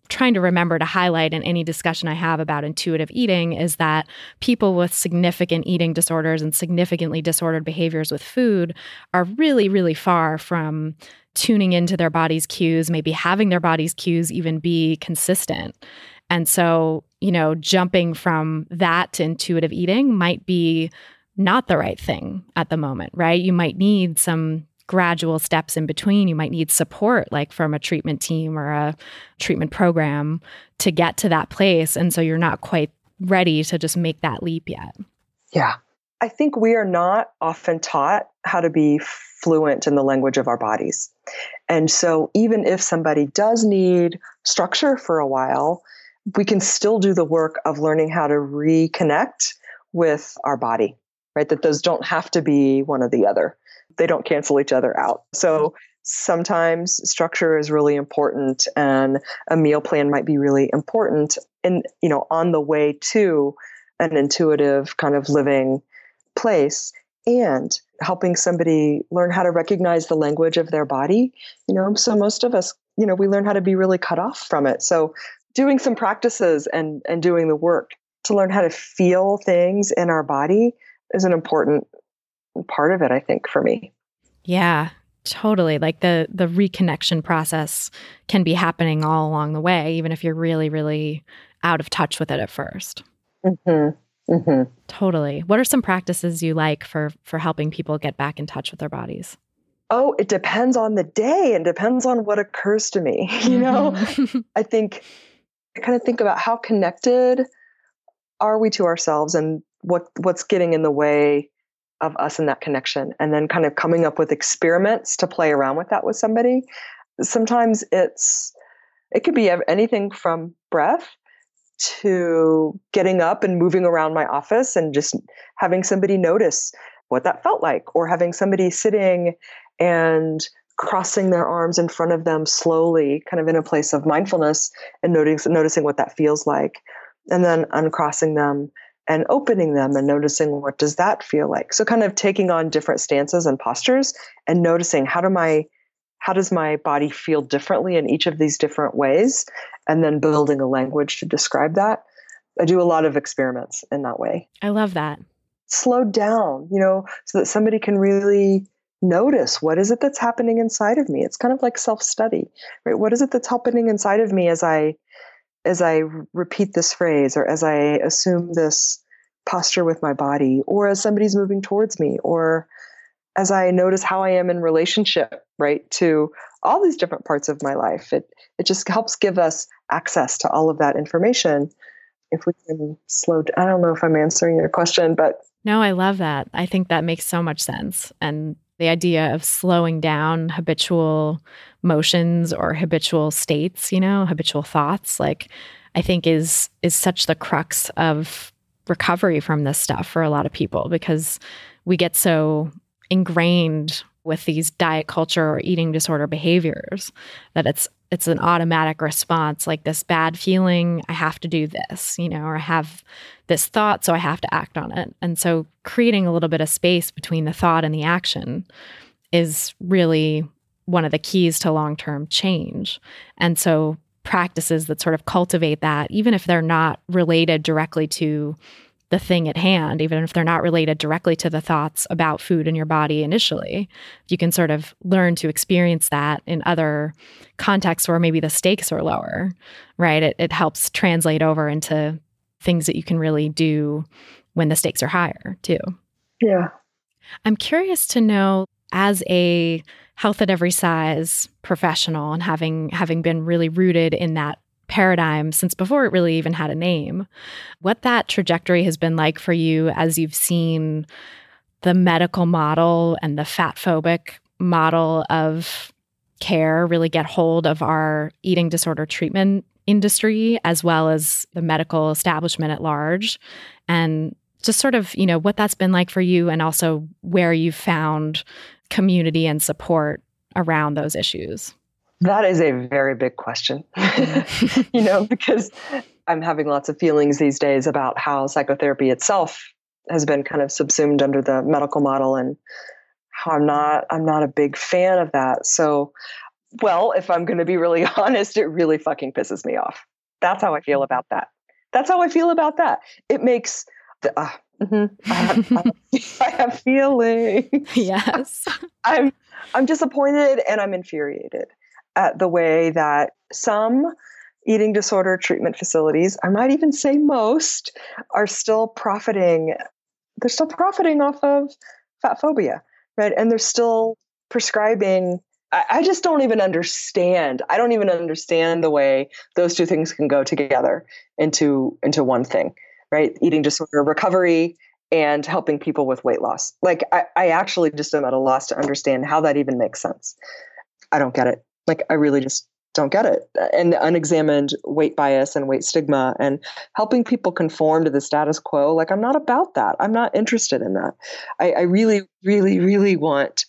trying to remember to highlight in any discussion I have about intuitive eating is that people with significant eating disorders and significantly disordered behaviors with food are really, really far from tuning into their body's cues, maybe having their body's cues even be consistent. And so, you know, jumping from that to intuitive eating might be not the right thing at the moment, right? You might need some gradual steps in between. You might need support, like from a treatment team or a treatment program to get to that place. And so you're not quite ready to just make that leap yet. Yeah. I think we are not often taught how to be fluent in the language of our bodies. And so even if somebody does need structure for a while, we can still do the work of learning how to reconnect with our body, right? That those don't have to be one or the other. They don't cancel each other out. So sometimes structure is really important, and a meal plan might be really important in, you know, on the way to an intuitive kind of living place, and helping somebody learn how to recognize the language of their body. You know, so most of us, you know, we learn how to be really cut off from it. So doing some practices and and doing the work to learn how to feel things in our body is an important part of it, I think, for me. Yeah, totally. Like the the reconnection process can be happening all along the way, even if you're really, really out of touch with it at first. Mm-hmm. Mm-hmm. Totally. What are some practices you like for for helping people get back in touch with their bodies? Oh, it depends on the day and depends on what occurs to me. You know, Mm-hmm. I think I kind of think about how connected are we to ourselves and what what's getting in the way of us in that connection, and then kind of coming up with experiments to play around with that with somebody. Sometimes it's, it could be anything from breath to getting up and moving around my office and just having somebody notice what that felt like, or having somebody sitting and crossing their arms in front of them slowly, kind of in a place of mindfulness, and noticing, noticing what that feels like, and then uncrossing them and opening them and noticing what does that feel like. So kind of taking on different stances and postures and noticing how do my, how does my body feel differently in each of these different ways, and then building a language to describe that. I do a lot of experiments in that way. I love that. Slow down, you know, so that somebody can really notice what is it that's happening inside of me. It's kind of like self-study, right? What is it that's happening inside of me as I as I repeat this phrase, or as I assume this posture with my body, or as somebody's moving towards me, or as I notice how I am in relationship, right, to all these different parts of my life. It it just helps give us access to all of that information if we can slow down. I don't know if I'm answering your question, but. No, I love that. I think that makes so much sense. And the idea of slowing down habitual motions or habitual states, you know, habitual thoughts, like I think is is such the crux of recovery from this stuff for a lot of people, because we get so ingrained with these diet culture or eating disorder behaviors that it's it's an automatic response, like this bad feeling, I have to do this, you know, or I have this thought, so I have to act on it. And so creating a little bit of space between the thought and the action is really one of the keys to long-term change. And so practices that sort of cultivate that, even if they're not related directly to the thing at hand, even if they're not related directly to the thoughts about food in your body initially, you can sort of learn to experience that in other contexts where maybe the stakes are lower, right? It, it helps translate over into things that you can really do when the stakes are higher too. Yeah. I'm curious to know, as a health at every size professional and having having been really rooted in that paradigm since before it really even had a name, what that trajectory has been like for you as you've seen the medical model and the fat phobic model of care really get hold of our eating disorder treatment industry, as well as the medical establishment at large, and just sort of, you know, what that's been like for you, and also where you've found community and support around those issues. That is a very big question, you know, because I'm having lots of feelings these days about how psychotherapy itself has been kind of subsumed under the medical model, and how I'm not, I'm not a big fan of that. So Well, if I'm going to be really honest, it really fucking pisses me off. That's how I feel about that. That's how I feel about that. It makes the, uh, mm-hmm, I, have, I, have, I have feelings. Yes. I'm I'm disappointed and I'm infuriated at the way that some eating disorder treatment facilities, I might even say most, are still profiting. They're still profiting off of fat phobia, right? And they're still prescribing. I, I just don't even understand. I don't even understand the way those two things can go together into into one thing, right? Eating disorder recovery and helping people with weight loss. Like, I, I actually just am at a loss to understand how that even makes sense. I don't get it. Like, I really just don't get it. And the unexamined weight bias and weight stigma and helping people conform to the status quo. Like, I'm not about that. I'm not interested in that. I, I really, really, really want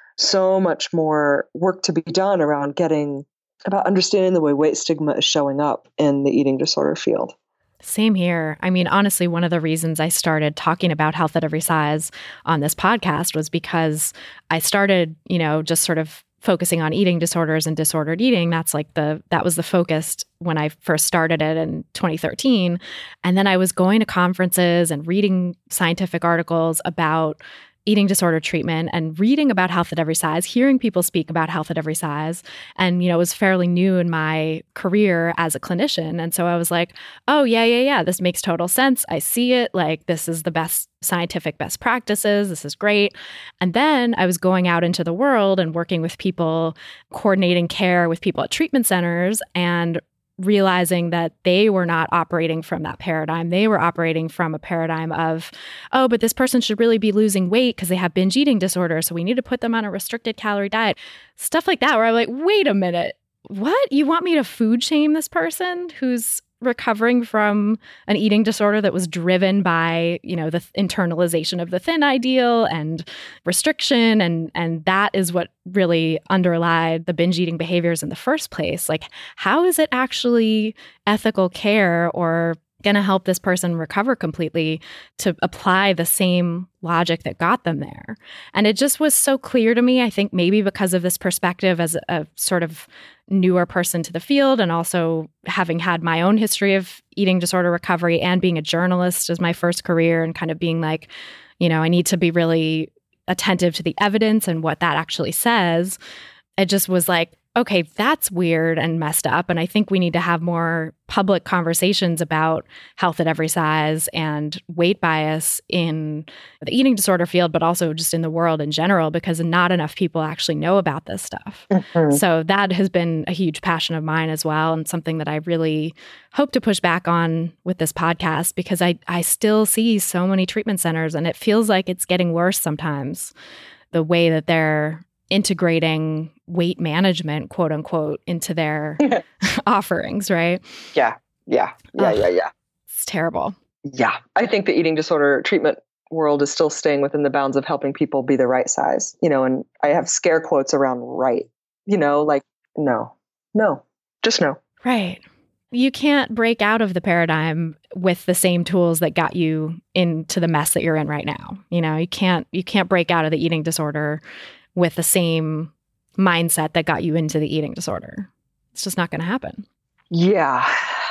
so much more work to be done around getting, about understanding the way weight stigma is showing up in the eating disorder field. Same here. I mean, honestly, one of the reasons I started talking about health at every size on this podcast was because I started, you know, just sort of focusing on eating disorders and disordered eating. That's like the, that was the focus when I first started it in twenty thirteen. And then I was going to conferences and reading scientific articles about eating disorder treatment and reading about health at every size, hearing people speak about health at every size. And, you know, it was fairly new in my career as a clinician. And so I was like, oh, yeah, yeah, yeah, this makes total sense. I see it. Like, this is the best scientific best practices. This is great. And then I was going out into the world and working with people, coordinating care with people at treatment centers, and realizing that they were not operating from that paradigm. They were operating from a paradigm of, oh, but this person should really be losing weight because they have binge eating disorder, so we need to put them on a restricted calorie diet. Stuff like that, where I'm like, wait a minute, what? You want me to food shame this person who's recovering from an eating disorder that was driven by, you know, the th- internalization of the thin ideal and restriction, and and that is what really underlied the binge eating behaviors in the first place. Like, how is it actually ethical care or going to help this person recover completely to apply the same logic that got them there? And it just was so clear to me, I think maybe because of this perspective as a, a sort of newer person to the field, and also having had my own history of eating disorder recovery and being a journalist as my first career, and kind of being like, you know, I need to be really attentive to the evidence and what that actually says. It just was like, okay, that's weird and messed up. And I think we need to have more public conversations about health at every size and weight bias in the eating disorder field, but also just in the world in general, because not enough people actually know about this stuff. Mm-hmm. So that has been a huge passion of mine as well, and something that I really hope to push back on with this podcast, because I, I still see so many treatment centers, and it feels like it's getting worse sometimes, the way that they're integrating weight management, quote unquote, into their offerings, right? Yeah, yeah, yeah, Ugh, yeah, yeah. It's terrible. Yeah. I think the eating disorder treatment world is still staying within the bounds of helping people be the right size, you know, and I have scare quotes around right, you know, like, no, no, just no. Right. You can't break out of the paradigm with the same tools that got you into the mess that you're in right now. You know, you can't, you can't break out of the eating disorder with the same mindset that got you into the eating disorder. It's just not going to happen. Yeah.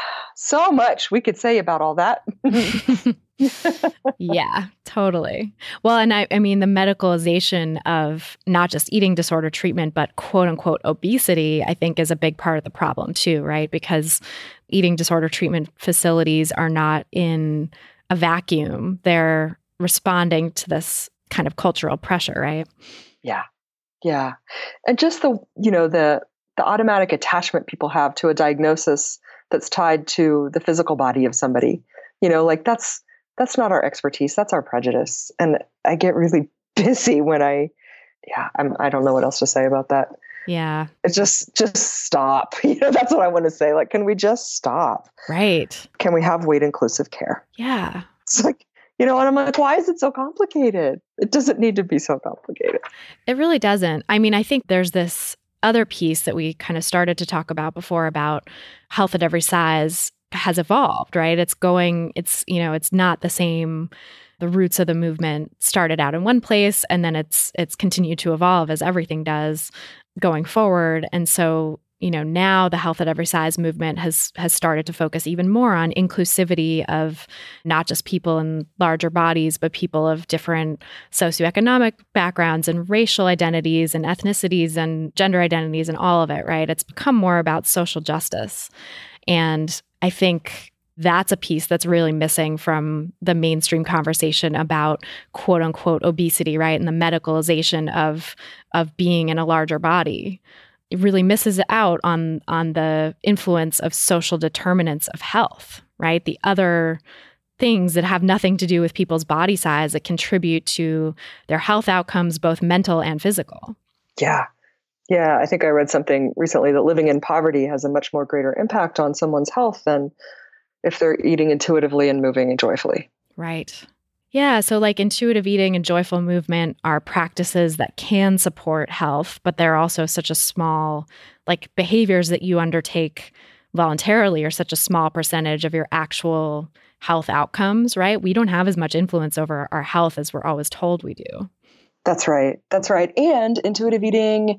So much we could say about all that. Yeah, totally. Well, and I, I mean, the medicalization of not just eating disorder treatment, but quote unquote obesity, I think is a big part of the problem too, right? Because eating disorder treatment facilities are not in a vacuum. They're responding to this kind of cultural pressure, right? Yeah. Yeah. And just the, you know, the the automatic attachment people have to a diagnosis that's tied to the physical body of somebody. You know, like that's that's not our expertise, that's our prejudice. And I get really busy when I yeah, I'm I don't know what else to say about that. Yeah. It's just just stop. You know, that's what I want to say. Like, can we just stop? Right. Can we have weight inclusive care? Yeah. It's like, you know, and I'm like, why is it so complicated? It doesn't need to be so complicated. It really doesn't. I mean, I think there's this other piece that we kind of started to talk about before about health at every size has evolved, right? It's going, it's, you know, it's not the same. The roots of the movement started out in one place, and then it's it's continued to evolve as everything does. going forward. And so, you know, now the Health at Every Size movement has has started to focus even more on inclusivity of not just people in larger bodies, but people of different socioeconomic backgrounds and racial identities and ethnicities and gender identities and all of it, right? It's become more about social justice. And I think that's a piece that's really missing from the mainstream conversation about quote unquote obesity, right? And the medicalization of of being in a larger body. It really misses out on on the influence of social determinants of health, right? The other things that have nothing to do with people's body size that contribute to their health outcomes, both mental and physical. Yeah. Yeah. I think I read something recently that living in poverty has a much more greater impact on someone's health than if they're eating intuitively and moving joyfully. Right. Yeah. So like intuitive eating and joyful movement are practices that can support health, but they're also such a small, like behaviors that you undertake voluntarily are such a small percentage of your actual health outcomes, right? We don't have as much influence over our health as we're always told we do. That's right. That's right. And intuitive eating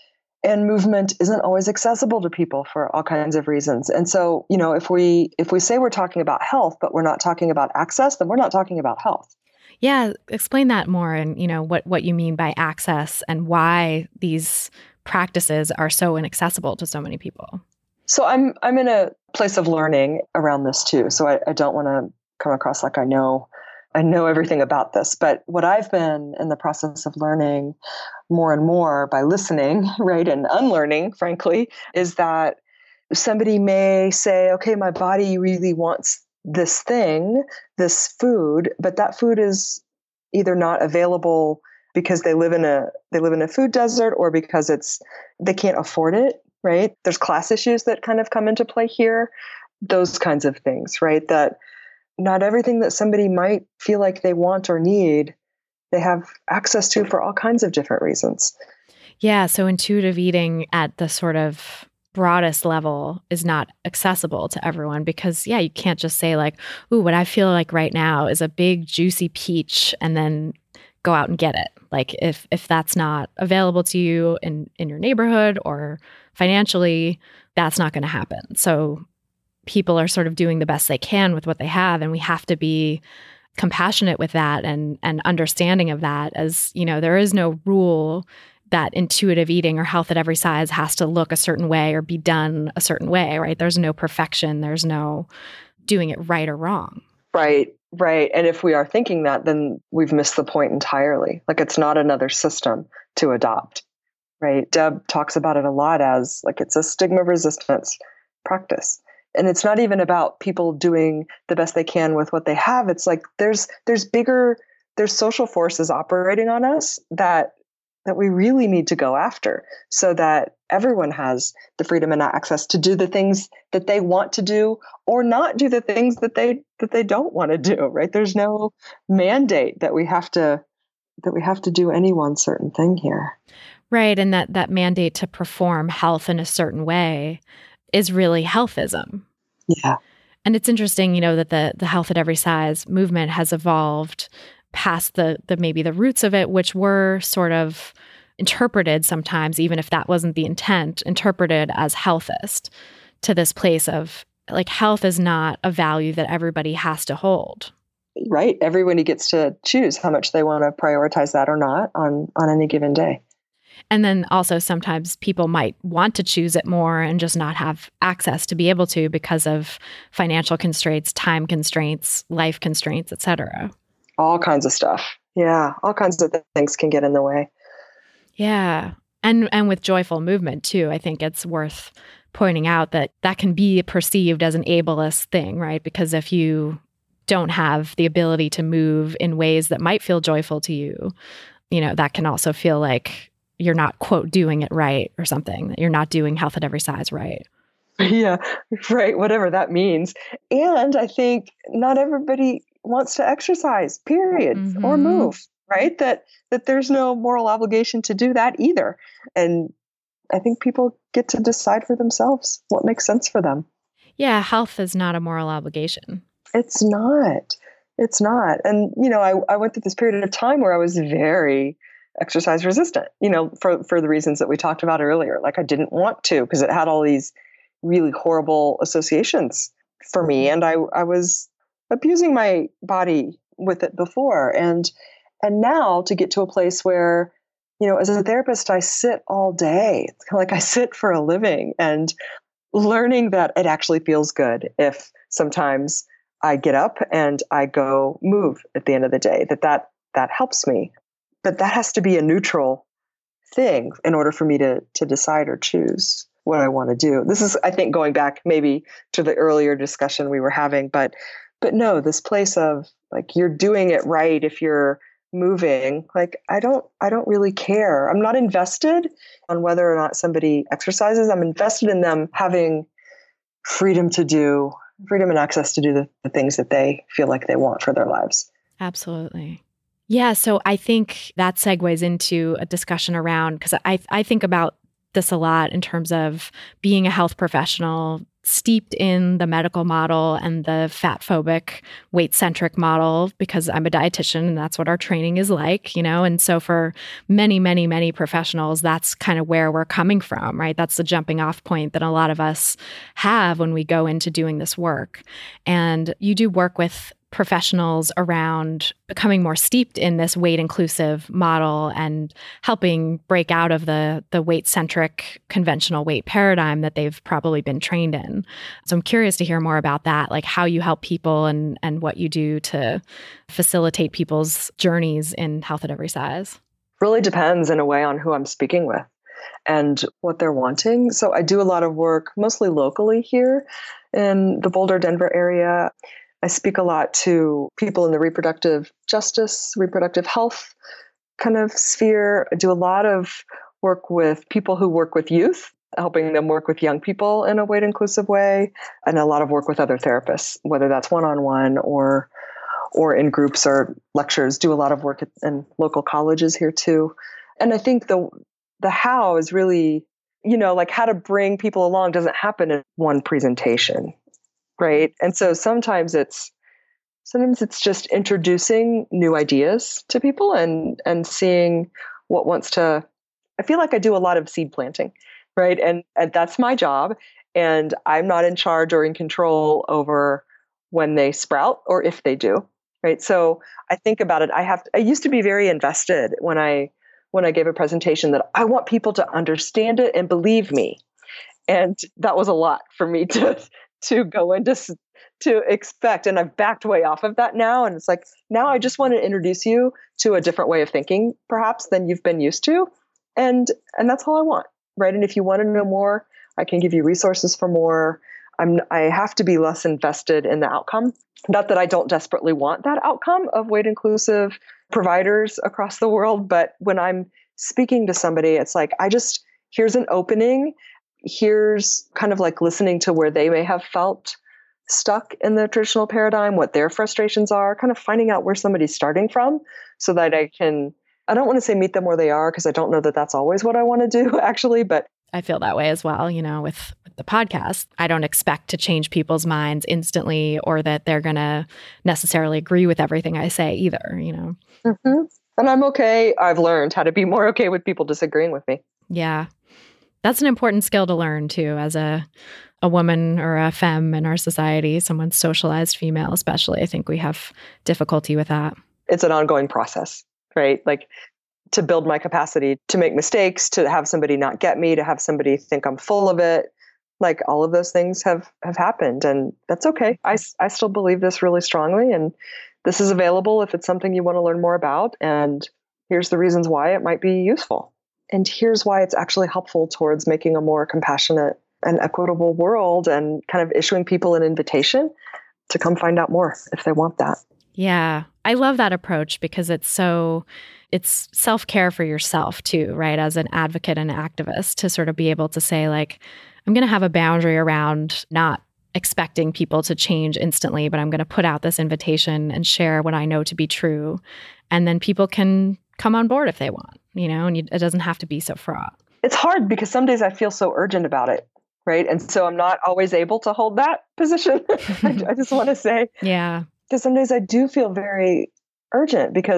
and movement isn't always accessible to people for all kinds of reasons. And so, you know, if we if we say we're talking about health, but we're not talking about access, then we're not talking about health. Yeah, explain that more and, you know, what what you mean by access and why these practices are so inaccessible to so many people. So I'm I'm in a place of learning around this too. So I, I don't want to come across like I know I know everything about this, but what I've been in the process of learning more and more by listening, right, and unlearning, frankly, is that somebody may say, okay, my body really wants this thing, this food, but that food is either not available because they live in a they live in a food desert or because it's they can't afford it, right? There's class issues that kind of come into play here, those kinds of things, right? That not everything that somebody might feel like they want or need, they have access to for all kinds of different reasons. Yeah. So intuitive eating at the sort of broadest level is not accessible to everyone because, yeah, you can't just say like, ooh, what I feel like right now is a big juicy peach and then go out and get it. Like if if that's not available to you in, in your neighborhood or financially, that's not going to happen. So people are sort of doing the best they can with what they have. And we have to be compassionate with that and and understanding of that as, you know, there is no rule that intuitive eating or health at every size has to look a certain way or be done a certain way, right? There's no perfection. There's no doing it right or wrong. Right, right. And if we are thinking that, then we've missed the point entirely. Like it's not another system to adopt, right? Deb talks about it a lot as like it's a stigma resistance practice. And it's not even about people doing the best they can with what they have. It's like there's there's bigger, there's social forces operating on us that that we really need to go after so that everyone has the freedom and access to do the things that they want to do or not do the things that they that they don't want to do, right? There's no mandate that we have to that we have to do any one certain thing here. Right. And that that mandate to perform health in a certain way is really healthism. Yeah. And it's interesting, you know, that the the Health at Every Size movement has evolved past the the maybe the roots of it, which were sort of interpreted sometimes, even if that wasn't the intent, interpreted as healthist, to this place of like health is not a value that everybody has to hold. Right. Everybody gets to choose how much they want to prioritize that or not on on any given day. And then also sometimes people might want to choose it more and just not have access to be able to because of financial constraints, time constraints, life constraints, et cetera. All kinds of stuff. Yeah. All kinds of things can get in the way. Yeah. And and with joyful movement too, I think it's worth pointing out that that can be perceived as an ableist thing, right? Because if you don't have the ability to move in ways that might feel joyful to you, you know, that can also feel like you're not, quote, doing it right or something, that you're not doing health at every size right. Yeah, right. Whatever that means. And I think not everybody wants to exercise, period, mm-hmm. or move, right? That that there's no moral obligation to do that either. And I think people get to decide for themselves what makes sense for them. Yeah, health is not a moral obligation. It's not. It's not. And, you know, I, I went through this period of time where I was very exercise resistant, you know, for, for the reasons that we talked about earlier. Like I didn't want to because it had all these really horrible associations for me. And I, I was abusing my body with it before. And, and now to get to a place where, you know, as a therapist, I sit all day. It's kind of like I sit for a living, and learning that it actually feels good if sometimes I get up and I go move at the end of the day, that that, that helps me. But that has to be a neutral thing in order for me to, to decide or choose what I want to do. This is, I think, going back maybe to the earlier discussion we were having, but, but no, this place of like, you're doing it right if you're moving. Like, I don't, I don't really care. I'm not invested on whether or not somebody exercises. I'm invested in them having freedom to do, freedom and access to do the, the things that they feel like they want for their lives. Absolutely. Yeah. So I think that segues into a discussion around, because I, I think about this a lot in terms of being a health professional steeped in the medical model and the fat phobic, weight centric model, because I'm a dietitian and that's what our training is like, you know? And so for many, many, many professionals, that's kind of where we're coming from, right? That's the jumping off point that a lot of us have when we go into doing this work. And you do work with professionals around becoming more steeped in this weight inclusive model and helping break out of the the weight centric conventional weight paradigm that they've probably been trained in. So I'm curious to hear more about that, like how you help people and and what you do to facilitate people's journeys in health at every size. Really depends in a way on who I'm speaking with and what they're wanting. So I do a lot of work mostly locally here in the Boulder, Denver area. I speak a lot to people in the reproductive justice, reproductive health kind of sphere. I do a lot of work with people who work with youth, helping them work with young people in a weight inclusive way, and a lot of work with other therapists, whether that's one-on-one or or in groups or lectures. Do a lot of work at, in local colleges here too. And I think the the how is really, you know, like how to bring people along doesn't happen in one presentation. Right. And so sometimes it's sometimes it's just introducing new ideas to people and and seeing what wants to. I feel like I do a lot of seed planting, right? And and that's my job. And I'm not in charge or in control over when they sprout or if they do. Right. So I think about it. I have I used to be very invested when I when I gave a presentation that I want people to understand it and believe me. And that was a lot for me to to go into to expect. And I've backed way off of that now. And it's like, now I just want to introduce you to a different way of thinking, perhaps, than you've been used to. And and that's all I want. Right. And if you want to know more, I can give you resources for more. I'm I have to be less invested in the outcome. Not that I don't desperately want that outcome of weight inclusive providers across the world, but when I'm speaking to somebody, it's like, I just, here's an opening. Here's kind of like listening to where they may have felt stuck in the traditional paradigm, what their frustrations are, kind of finding out where somebody's starting from so that I can, I don't want to say meet them where they are, because I don't know that that's always what I want to do actually, but I feel that way as well, you know, with, with the podcast. I don't expect to change people's minds instantly or that they're going to necessarily agree with everything I say either, you know. Mm-hmm. And I'm okay. I've learned how to be more okay with people disagreeing with me. Yeah. That's an important skill to learn too, as a a woman or a femme in our society, someone socialized female especially. I think we have difficulty with that. It's an ongoing process, right? Like to build my capacity to make mistakes, to have somebody not get me, to have somebody think I'm full of it. Like all of those things have, have happened, and that's okay. I, I still believe this really strongly, and this is available if it's something you want to learn more about. And here's the reasons why it might be useful. And here's why it's actually helpful towards making a more compassionate and equitable world, and kind of issuing people an invitation to come find out more if they want that. Yeah. I love that approach because it's so, it's self-care for yourself too, right? As an advocate and activist, to sort of be able to say like, I'm going to have a boundary around not expecting people to change instantly, but I'm going to put out this invitation and share what I know to be true. And then people can come on board if they want, you know, and you, it doesn't have to be so fraught. It's hard because some days I feel so urgent about it, right? And so I'm not always able to hold that position. I, I just want to say, yeah, because some days I do feel very urgent because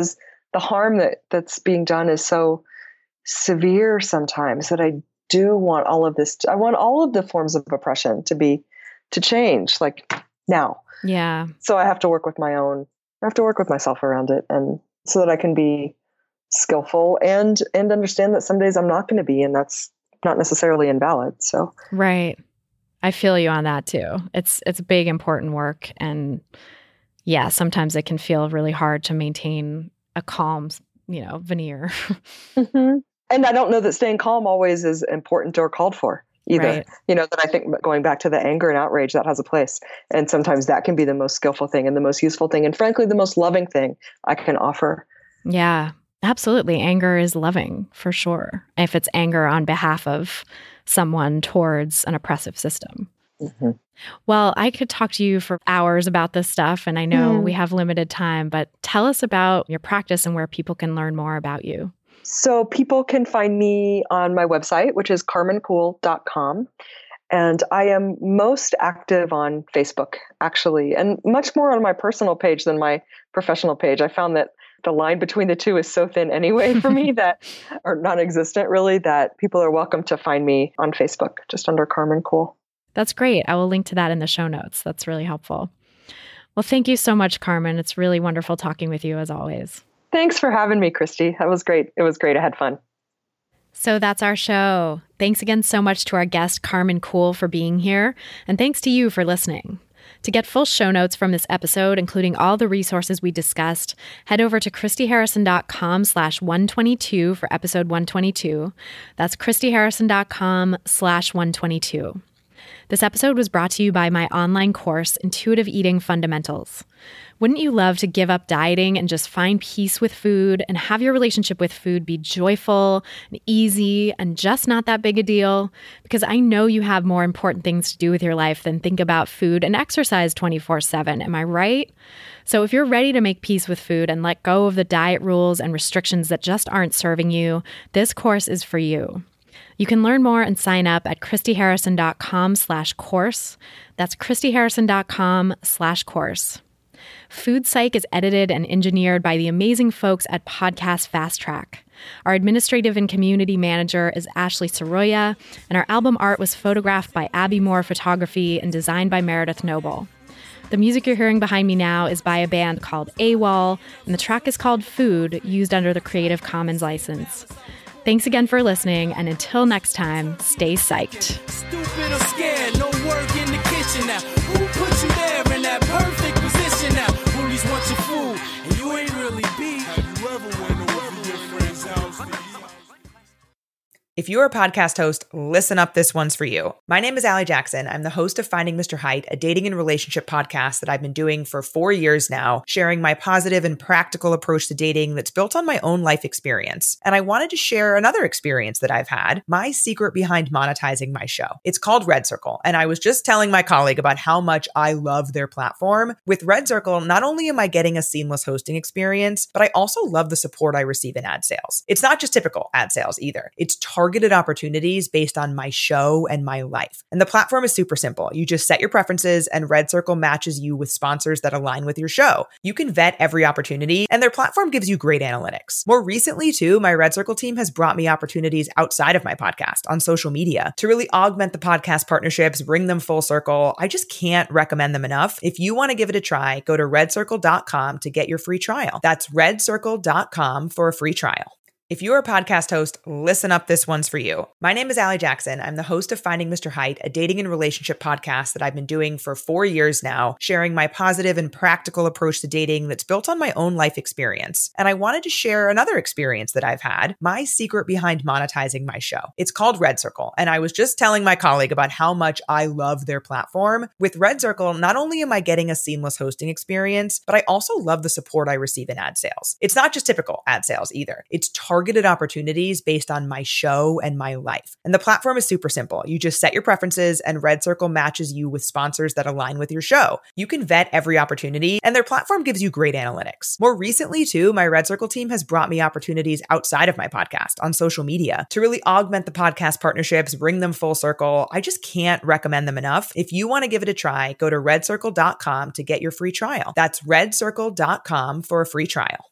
the harm that that's being done is so severe sometimes that I do want all of this. To, I want all of the forms of oppression to be, to change like now. Yeah. So I have to work with my own, I have to work with myself around it. And so that I can be skillful and, and understand that some days I'm not going to be, and that's not necessarily invalid. So, right. I feel you on that too. It's, it's big, important work. And yeah, sometimes it can feel really hard to maintain a calm, you know, veneer. mm-hmm. And I don't know that staying calm always is important or called for either. Right. You know, that I think going back to the anger and outrage, that has a place. And sometimes that can be the most skillful thing and the most useful thing. And frankly, the most loving thing I can offer. Yeah, absolutely. Anger is loving for sure. If it's anger on behalf of someone towards an oppressive system. Mm-hmm. Well, I could talk to you for hours about this stuff, and I know mm. we have limited time, but tell us about your practice and where people can learn more about you. So people can find me on my website, which is carmen cool dot com. And I am most active on Facebook, actually, and much more on my personal page than my professional page. I found that the line between the two is so thin anyway for me that, or non-existent really, that people are welcome to find me on Facebook, just under Carmen Cool. That's great. I will link to that in the show notes. That's really helpful. Well, thank you so much, Carmen. It's really wonderful talking with you as always. Thanks for having me, Christy. That was great. It was great. I had fun. So that's our show. Thanks again so much to our guest, Carmen Cool, for being here. And thanks to you for listening. To get full show notes from this episode, including all the resources we discussed, head over to christyharrison.com slash 122 for episode one twenty-two. That's christyharrison.com slash 122. This episode was brought to you by my online course, Intuitive Eating Fundamentals. Wouldn't you love to give up dieting and just find peace with food and have your relationship with food be joyful and easy and just not that big a deal? Because I know you have more important things to do with your life than think about food and exercise twenty-four seven. Am I right? So if you're ready to make peace with food and let go of the diet rules and restrictions that just aren't serving you, this course is for you. You can learn more and sign up at christyharrison.com slash course. That's christyharrison.com slash course. Food Psych is edited and engineered by the amazing folks at Podcast Fast Track. Our administrative and community manager is Ashley Soroya, and our album art was photographed by Abby Moore Photography and designed by Meredith Noble. The music you're hearing behind me now is by a band called AWOL, and the track is called Food, used under the Creative Commons license. Thanks again for listening, and until next time, stay psyched. Stupid or scared, no work in the kitchen now. Who put you there in that perfect position now? Bullies want your food, and you ain't really beat. Have you ever went over to your friend's house to eat? If you're a podcast host, listen up, this one's for you. My name is Allie Jackson. I'm the host of Finding Mister Height, a dating and relationship podcast that I've been doing for four years now, sharing my positive and practical approach to dating that's built on my own life experience. And I wanted to share another experience that I've had, my secret behind monetizing my show. It's called Red Circle, and I was just telling my colleague about how much I love their platform. With Red Circle, not only am I getting a seamless hosting experience, but I also love the support I receive in ad sales. It's not just typical ad sales either. It's targeted targeted opportunities based on my show and my life. And the platform is super simple. You just set your preferences and Red Circle matches you with sponsors that align with your show. You can vet every opportunity and their platform gives you great analytics. More recently too, my Red Circle team has brought me opportunities outside of my podcast on social media to really augment the podcast partnerships, bring them full circle. I just can't recommend them enough. If you want to give it a try, go to red circle dot com to get your free trial. That's red circle dot com for a free trial. If you're a podcast host, listen up, this one's for you. My name is Allie Jackson. I'm the host of Finding Mister Height, a dating and relationship podcast that I've been doing for four years now, sharing my positive and practical approach to dating that's built on my own life experience. And I wanted to share another experience that I've had, my secret behind monetizing my show. It's called Red Circle, and I was just telling my colleague about how much I love their platform. With Red Circle, not only am I getting a seamless hosting experience, but I also love the support I receive in ad sales. It's not just typical ad sales either. It's targeted targeted opportunities based on my show and my life. And the platform is super simple. You just set your preferences and Red Circle matches you with sponsors that align with your show. You can vet every opportunity and their platform gives you great analytics. More recently too, my Red Circle team has brought me opportunities outside of my podcast on social media to really augment the podcast partnerships, bring them full circle. I just can't recommend them enough. If you want to give it a try, go to red circle dot com to get your free trial. That's red circle dot com for a free trial.